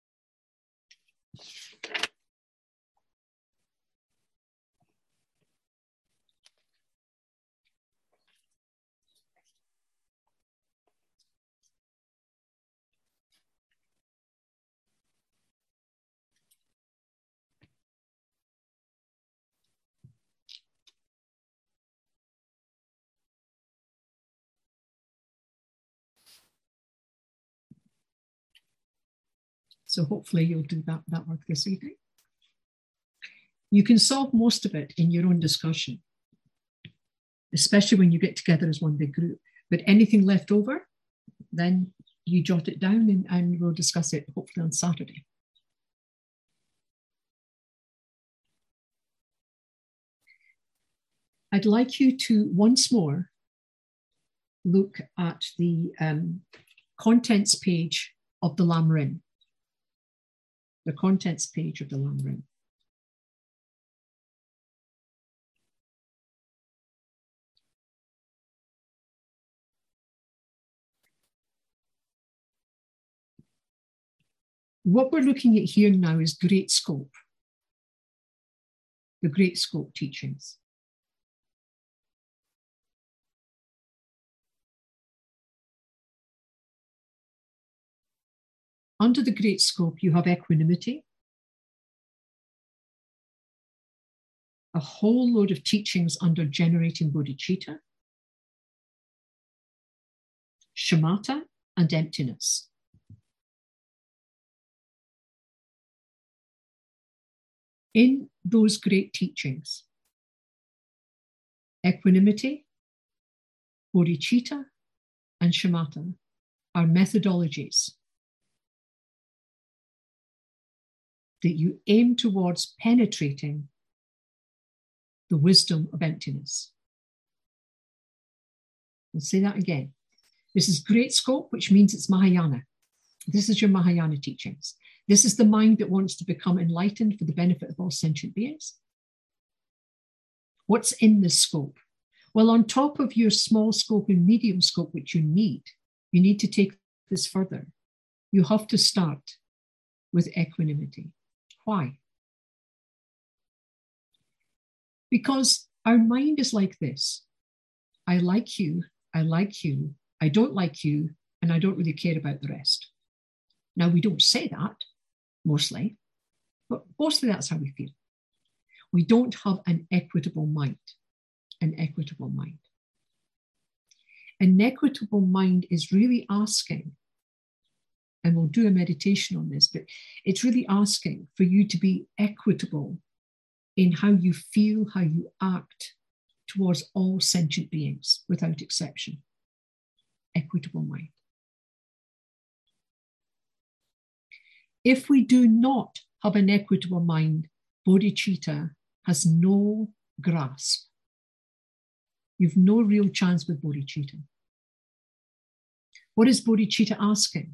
So hopefully you'll do that work this evening. You can solve most of it in your own discussion, especially when you get together as one big group. But anything left over, then you jot it down and we'll discuss it hopefully on Saturday. I'd like you to once more look at the contents page of the Lam Rim. The contents page of the Lam Rim. What we're looking at here now is Great Scope, the Great Scope teachings. Under the Great Scope, you have equanimity, a whole load of teachings under generating bodhicitta, shamatha, and emptiness. In those great teachings, equanimity, bodhicitta, and shamatha are methodologies that you aim towards penetrating the wisdom of emptiness. I'll say that again. This is Great Scope, which means it's Mahayana. This is your Mahayana teachings. This is the mind that wants to become enlightened for the benefit of all sentient beings. What's in this scope? Well, on top of your small scope and medium scope, which you need to take this further. You have to start with equanimity. Why? Because our mind is like this. I like you, I don't like you, and I don't really care about the rest. Now, we don't say that, mostly, but mostly that's how we feel. We don't have an equitable mind. An equitable mind. An equitable mind is really asking, and we'll do a meditation on this, but it's really asking for you to be equitable in how you feel, how you act towards all sentient beings without exception. Equitable mind. If we do not have an equitable mind, bodhicitta has no grasp. You've no real chance with bodhicitta. What is bodhicitta asking?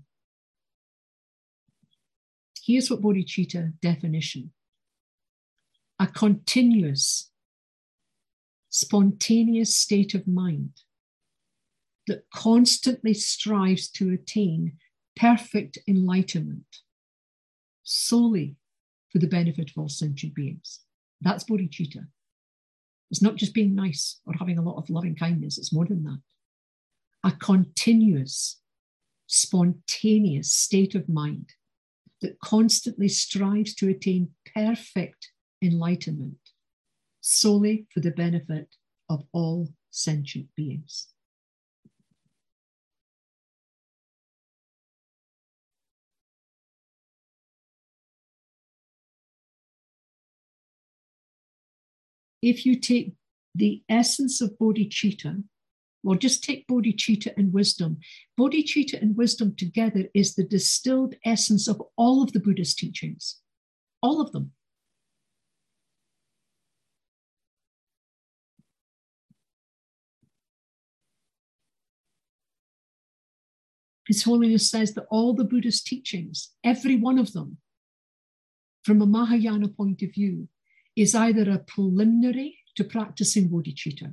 Here's what bodhicitta definition. A continuous, spontaneous state of mind that constantly strives to attain perfect enlightenment solely for the benefit of all sentient beings. That's bodhicitta. It's not just being nice or having a lot of loving kindness. It's more than that. A continuous, spontaneous state of mind that constantly strives to attain perfect enlightenment solely for the benefit of all sentient beings. If you take the essence of bodhicitta, well, just take bodhicitta and wisdom. Bodhicitta and wisdom together is the distilled essence of all of the Buddhist teachings, all of them. His Holiness says that all the Buddhist teachings, every one of them, from a Mahayana point of view, is either a preliminary to practicing bodhicitta,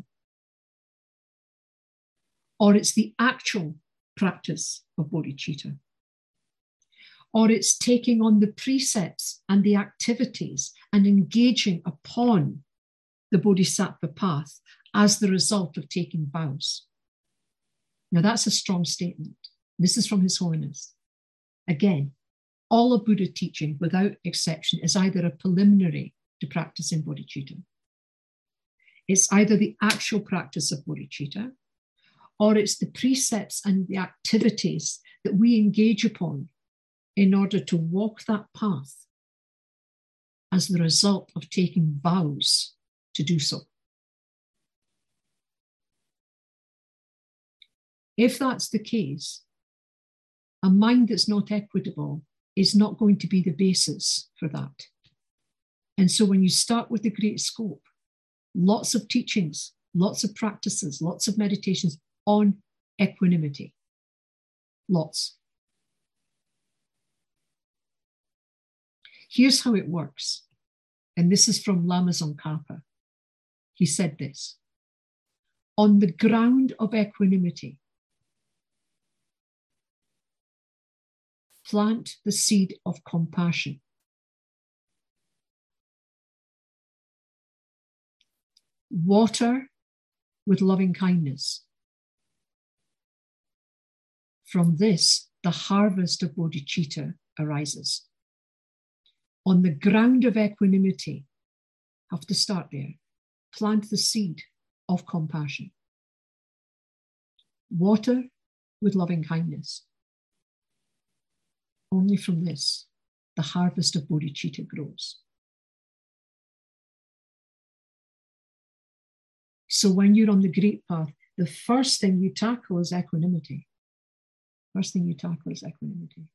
or it's the actual practice of bodhicitta, or it's taking on the precepts and the activities and engaging upon the bodhisattva path as the result of taking vows. Now that's a strong statement. This is from His Holiness. Again, all of Buddha teaching, without exception, is either a preliminary to practicing bodhicitta. It's either the actual practice of bodhicitta, or it's the precepts and the activities that we engage upon in order to walk that path as the result of taking vows to do so. If that's the case, a mind that's not equitable is not going to be the basis for that. And so when you start with the great scope, lots of teachings, lots of practices, lots of meditations on equanimity. Lots. Here's how it works. And this is from Lama Tsongkhapa. He said this: on the ground of equanimity, plant the seed of compassion. Water with loving kindness. From this, the harvest of bodhicitta arises. On the ground of equanimity, have to start there, plant the seed of compassion. Water with loving kindness. Only from this, the harvest of bodhicitta grows. So when you're on the great path, the first thing you tackle is equanimity. First thing you tackle is equanimity.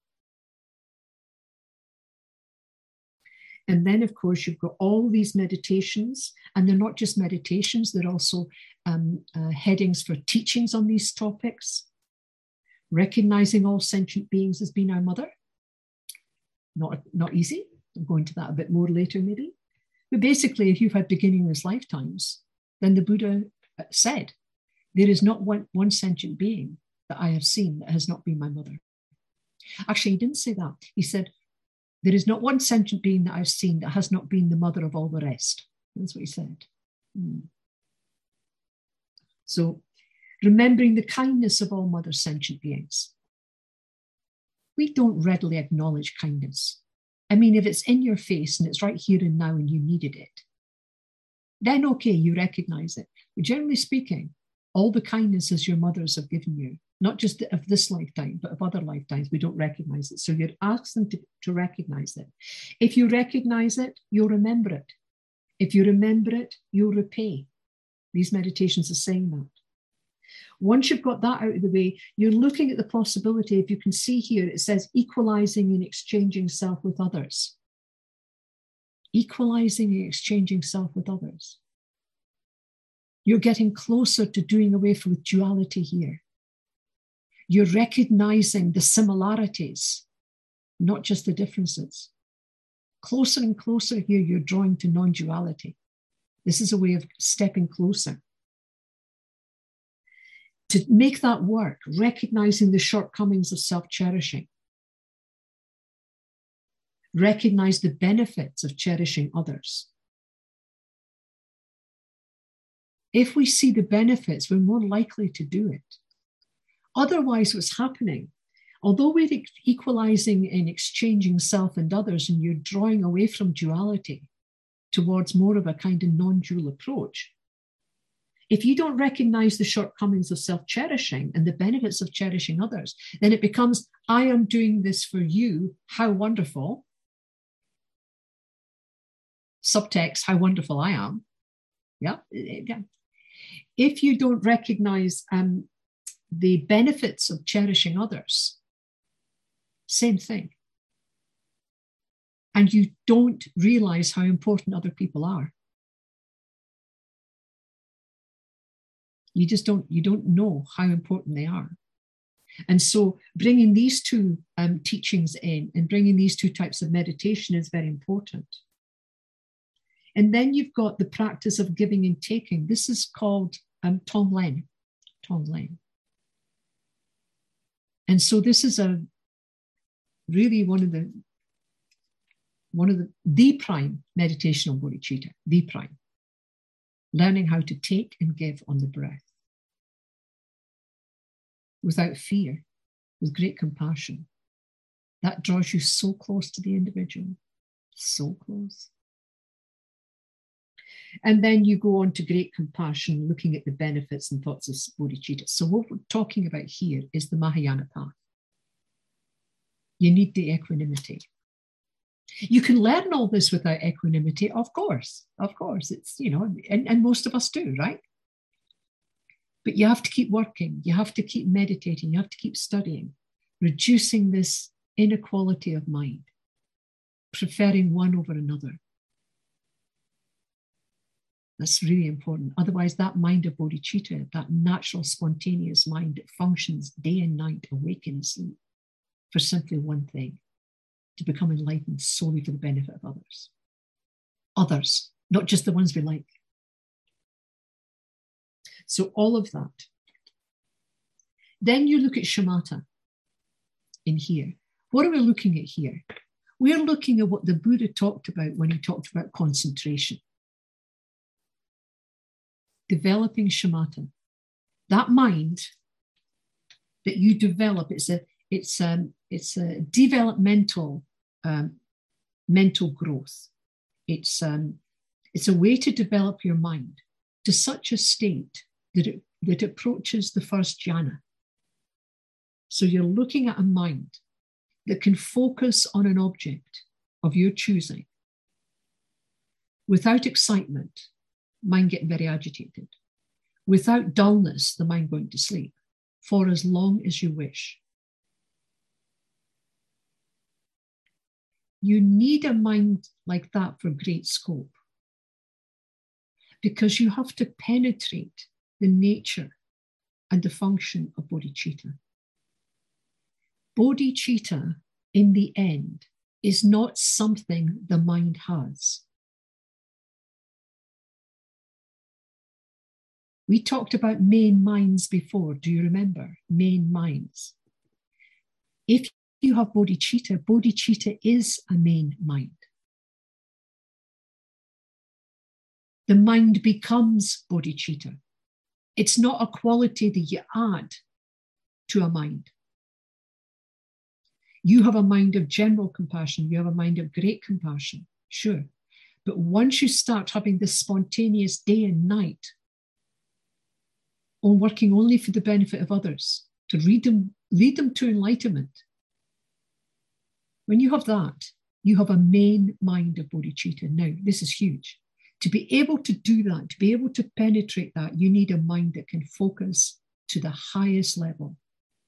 And then, of course, you've got all these meditations, and they're not just meditations, they're also headings for teachings on these topics. Recognizing all sentient beings as being our mother. Not easy. I'll go into that a bit more later, maybe. But basically, if you've had beginningless lifetimes, then the Buddha said, there is not one sentient being that I have seen that has not been my mother. Actually, he didn't say that. He said, there is not one sentient being that I've seen that has not been the mother of all the rest. That's what he said. So, remembering the kindness of all mother sentient beings. We don't readily acknowledge kindness. I mean, if it's in your face and it's right here and now and you needed it, then okay, you recognize it. But generally speaking, all the kindnesses your mothers have given you, not just of this lifetime, but of other lifetimes, we don't recognize it. So you're asking them to recognize it. If you recognize it, you'll remember it. If you remember it, you'll repay. These meditations are saying that. Once you've got that out of the way, you're looking at the possibility, if you can see here, it says equalizing and exchanging self with others. Equalizing and exchanging self with others. You're getting closer to doing away with duality here. You're recognizing the similarities, not just the differences. Closer and closer here, you're drawing to non-duality. This is a way of stepping closer. To make that work, recognizing the shortcomings of self-cherishing, recognize the benefits of cherishing others. If we see the benefits, we're more likely to do it. Otherwise, what's happening, although we're equalizing and exchanging self and others, and you're drawing away from duality towards more of a kind of non-dual approach, if you don't recognize the shortcomings of self-cherishing and the benefits of cherishing others, then it becomes, I am doing this for you, how wonderful. Subtext, how wonderful I am. Yeah. If you don't recognize the benefits of cherishing others, same thing. And you don't realize how important other people are. You just don't know how important they are. And so bringing these two teachings in and bringing these two types of meditation is very important. And then you've got the practice of giving and taking. This is called Tonglen. Tonglen. And so this is really one of the prime meditation on bodhicitta, the prime. Learning how to take and give on the breath. Without fear, with great compassion. That draws you so close to the individual, so close. And then you go on to great compassion, looking at the benefits and thoughts of bodhicitta. So what we're talking about here is the Mahayana path. You need the equanimity. You can learn all this without equanimity, of course. It's, and most of us do, right? But you have to keep working. You have to keep meditating. You have to keep studying, reducing this inequality of mind, preferring one over another. That's really important. Otherwise, that mind of bodhicitta, that natural, spontaneous mind that functions day and night, awake and asleep, for simply one thing, to become enlightened solely for the benefit of others. Others, not just the ones we like. So all of that. Then you look at shamatha in here. What are we looking at here? We're looking at what the Buddha talked about when he talked about concentration. Developing shamatha. That mind that you develop, it's a developmental mental growth. It's a way to develop your mind to such a state that it approaches the first jhana. So you're looking at a mind that can focus on an object of your choosing without excitement, mind getting very agitated, without dullness, the mind going to sleep, for as long as you wish. You need a mind like that for great scope, because you have to penetrate the nature and the function of bodhicitta. Bodhicitta, in the end, is not something the mind has. We talked about main minds before. Do you remember? Main minds. If you have bodhicitta, bodhicitta is a main mind. The mind becomes bodhicitta. It's not a quality that you add to a mind. You have a mind of general compassion. You have a mind of great compassion, sure. But once you start having this spontaneous day and night, on working only for the benefit of others, to lead them to enlightenment, when you have that, you have a main mind of bodhicitta. Now, this is huge. To be able to do that, to be able to penetrate that, you need a mind that can focus to the highest level.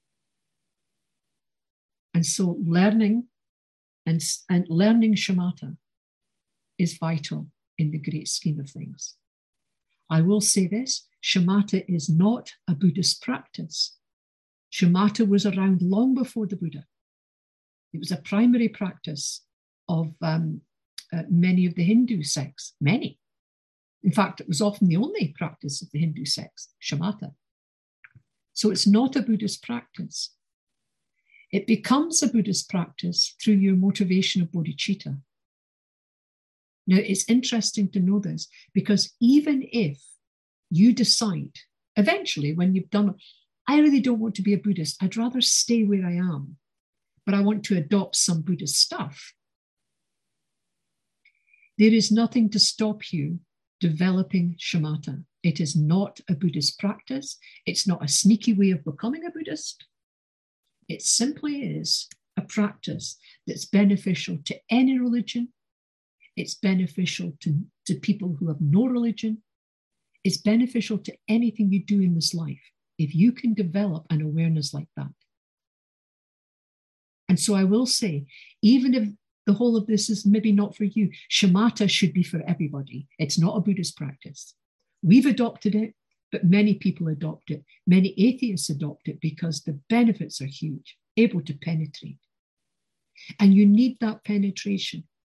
And so learning and learning shamatha is vital in the great scheme of things. I will say this, shamatha is not a Buddhist practice. Shamatha was around long before the Buddha. It was a primary practice of many of the Hindu sects, many. In fact, it was often the only practice of the Hindu sects, shamatha. So it's not a Buddhist practice. It becomes a Buddhist practice through your motivation of bodhicitta. Now, it's interesting to know this, because even if you decide eventually when you've done it, I really don't want to be a Buddhist, I'd rather stay where I am, but I want to adopt some Buddhist stuff. There is nothing to stop you developing shamatha. It is not a Buddhist practice. It's not a sneaky way of becoming a Buddhist. It simply is a practice that's beneficial to any religion. It's beneficial to people who have no religion. It's beneficial to anything you do in this life, if you can develop an awareness like that. And so I will say, even if the whole of this is maybe not for you, shamatha should be for everybody. It's not a Buddhist practice. We've adopted it, but many people adopt it. Many atheists adopt it because the benefits are huge, able to penetrate. And you need that penetration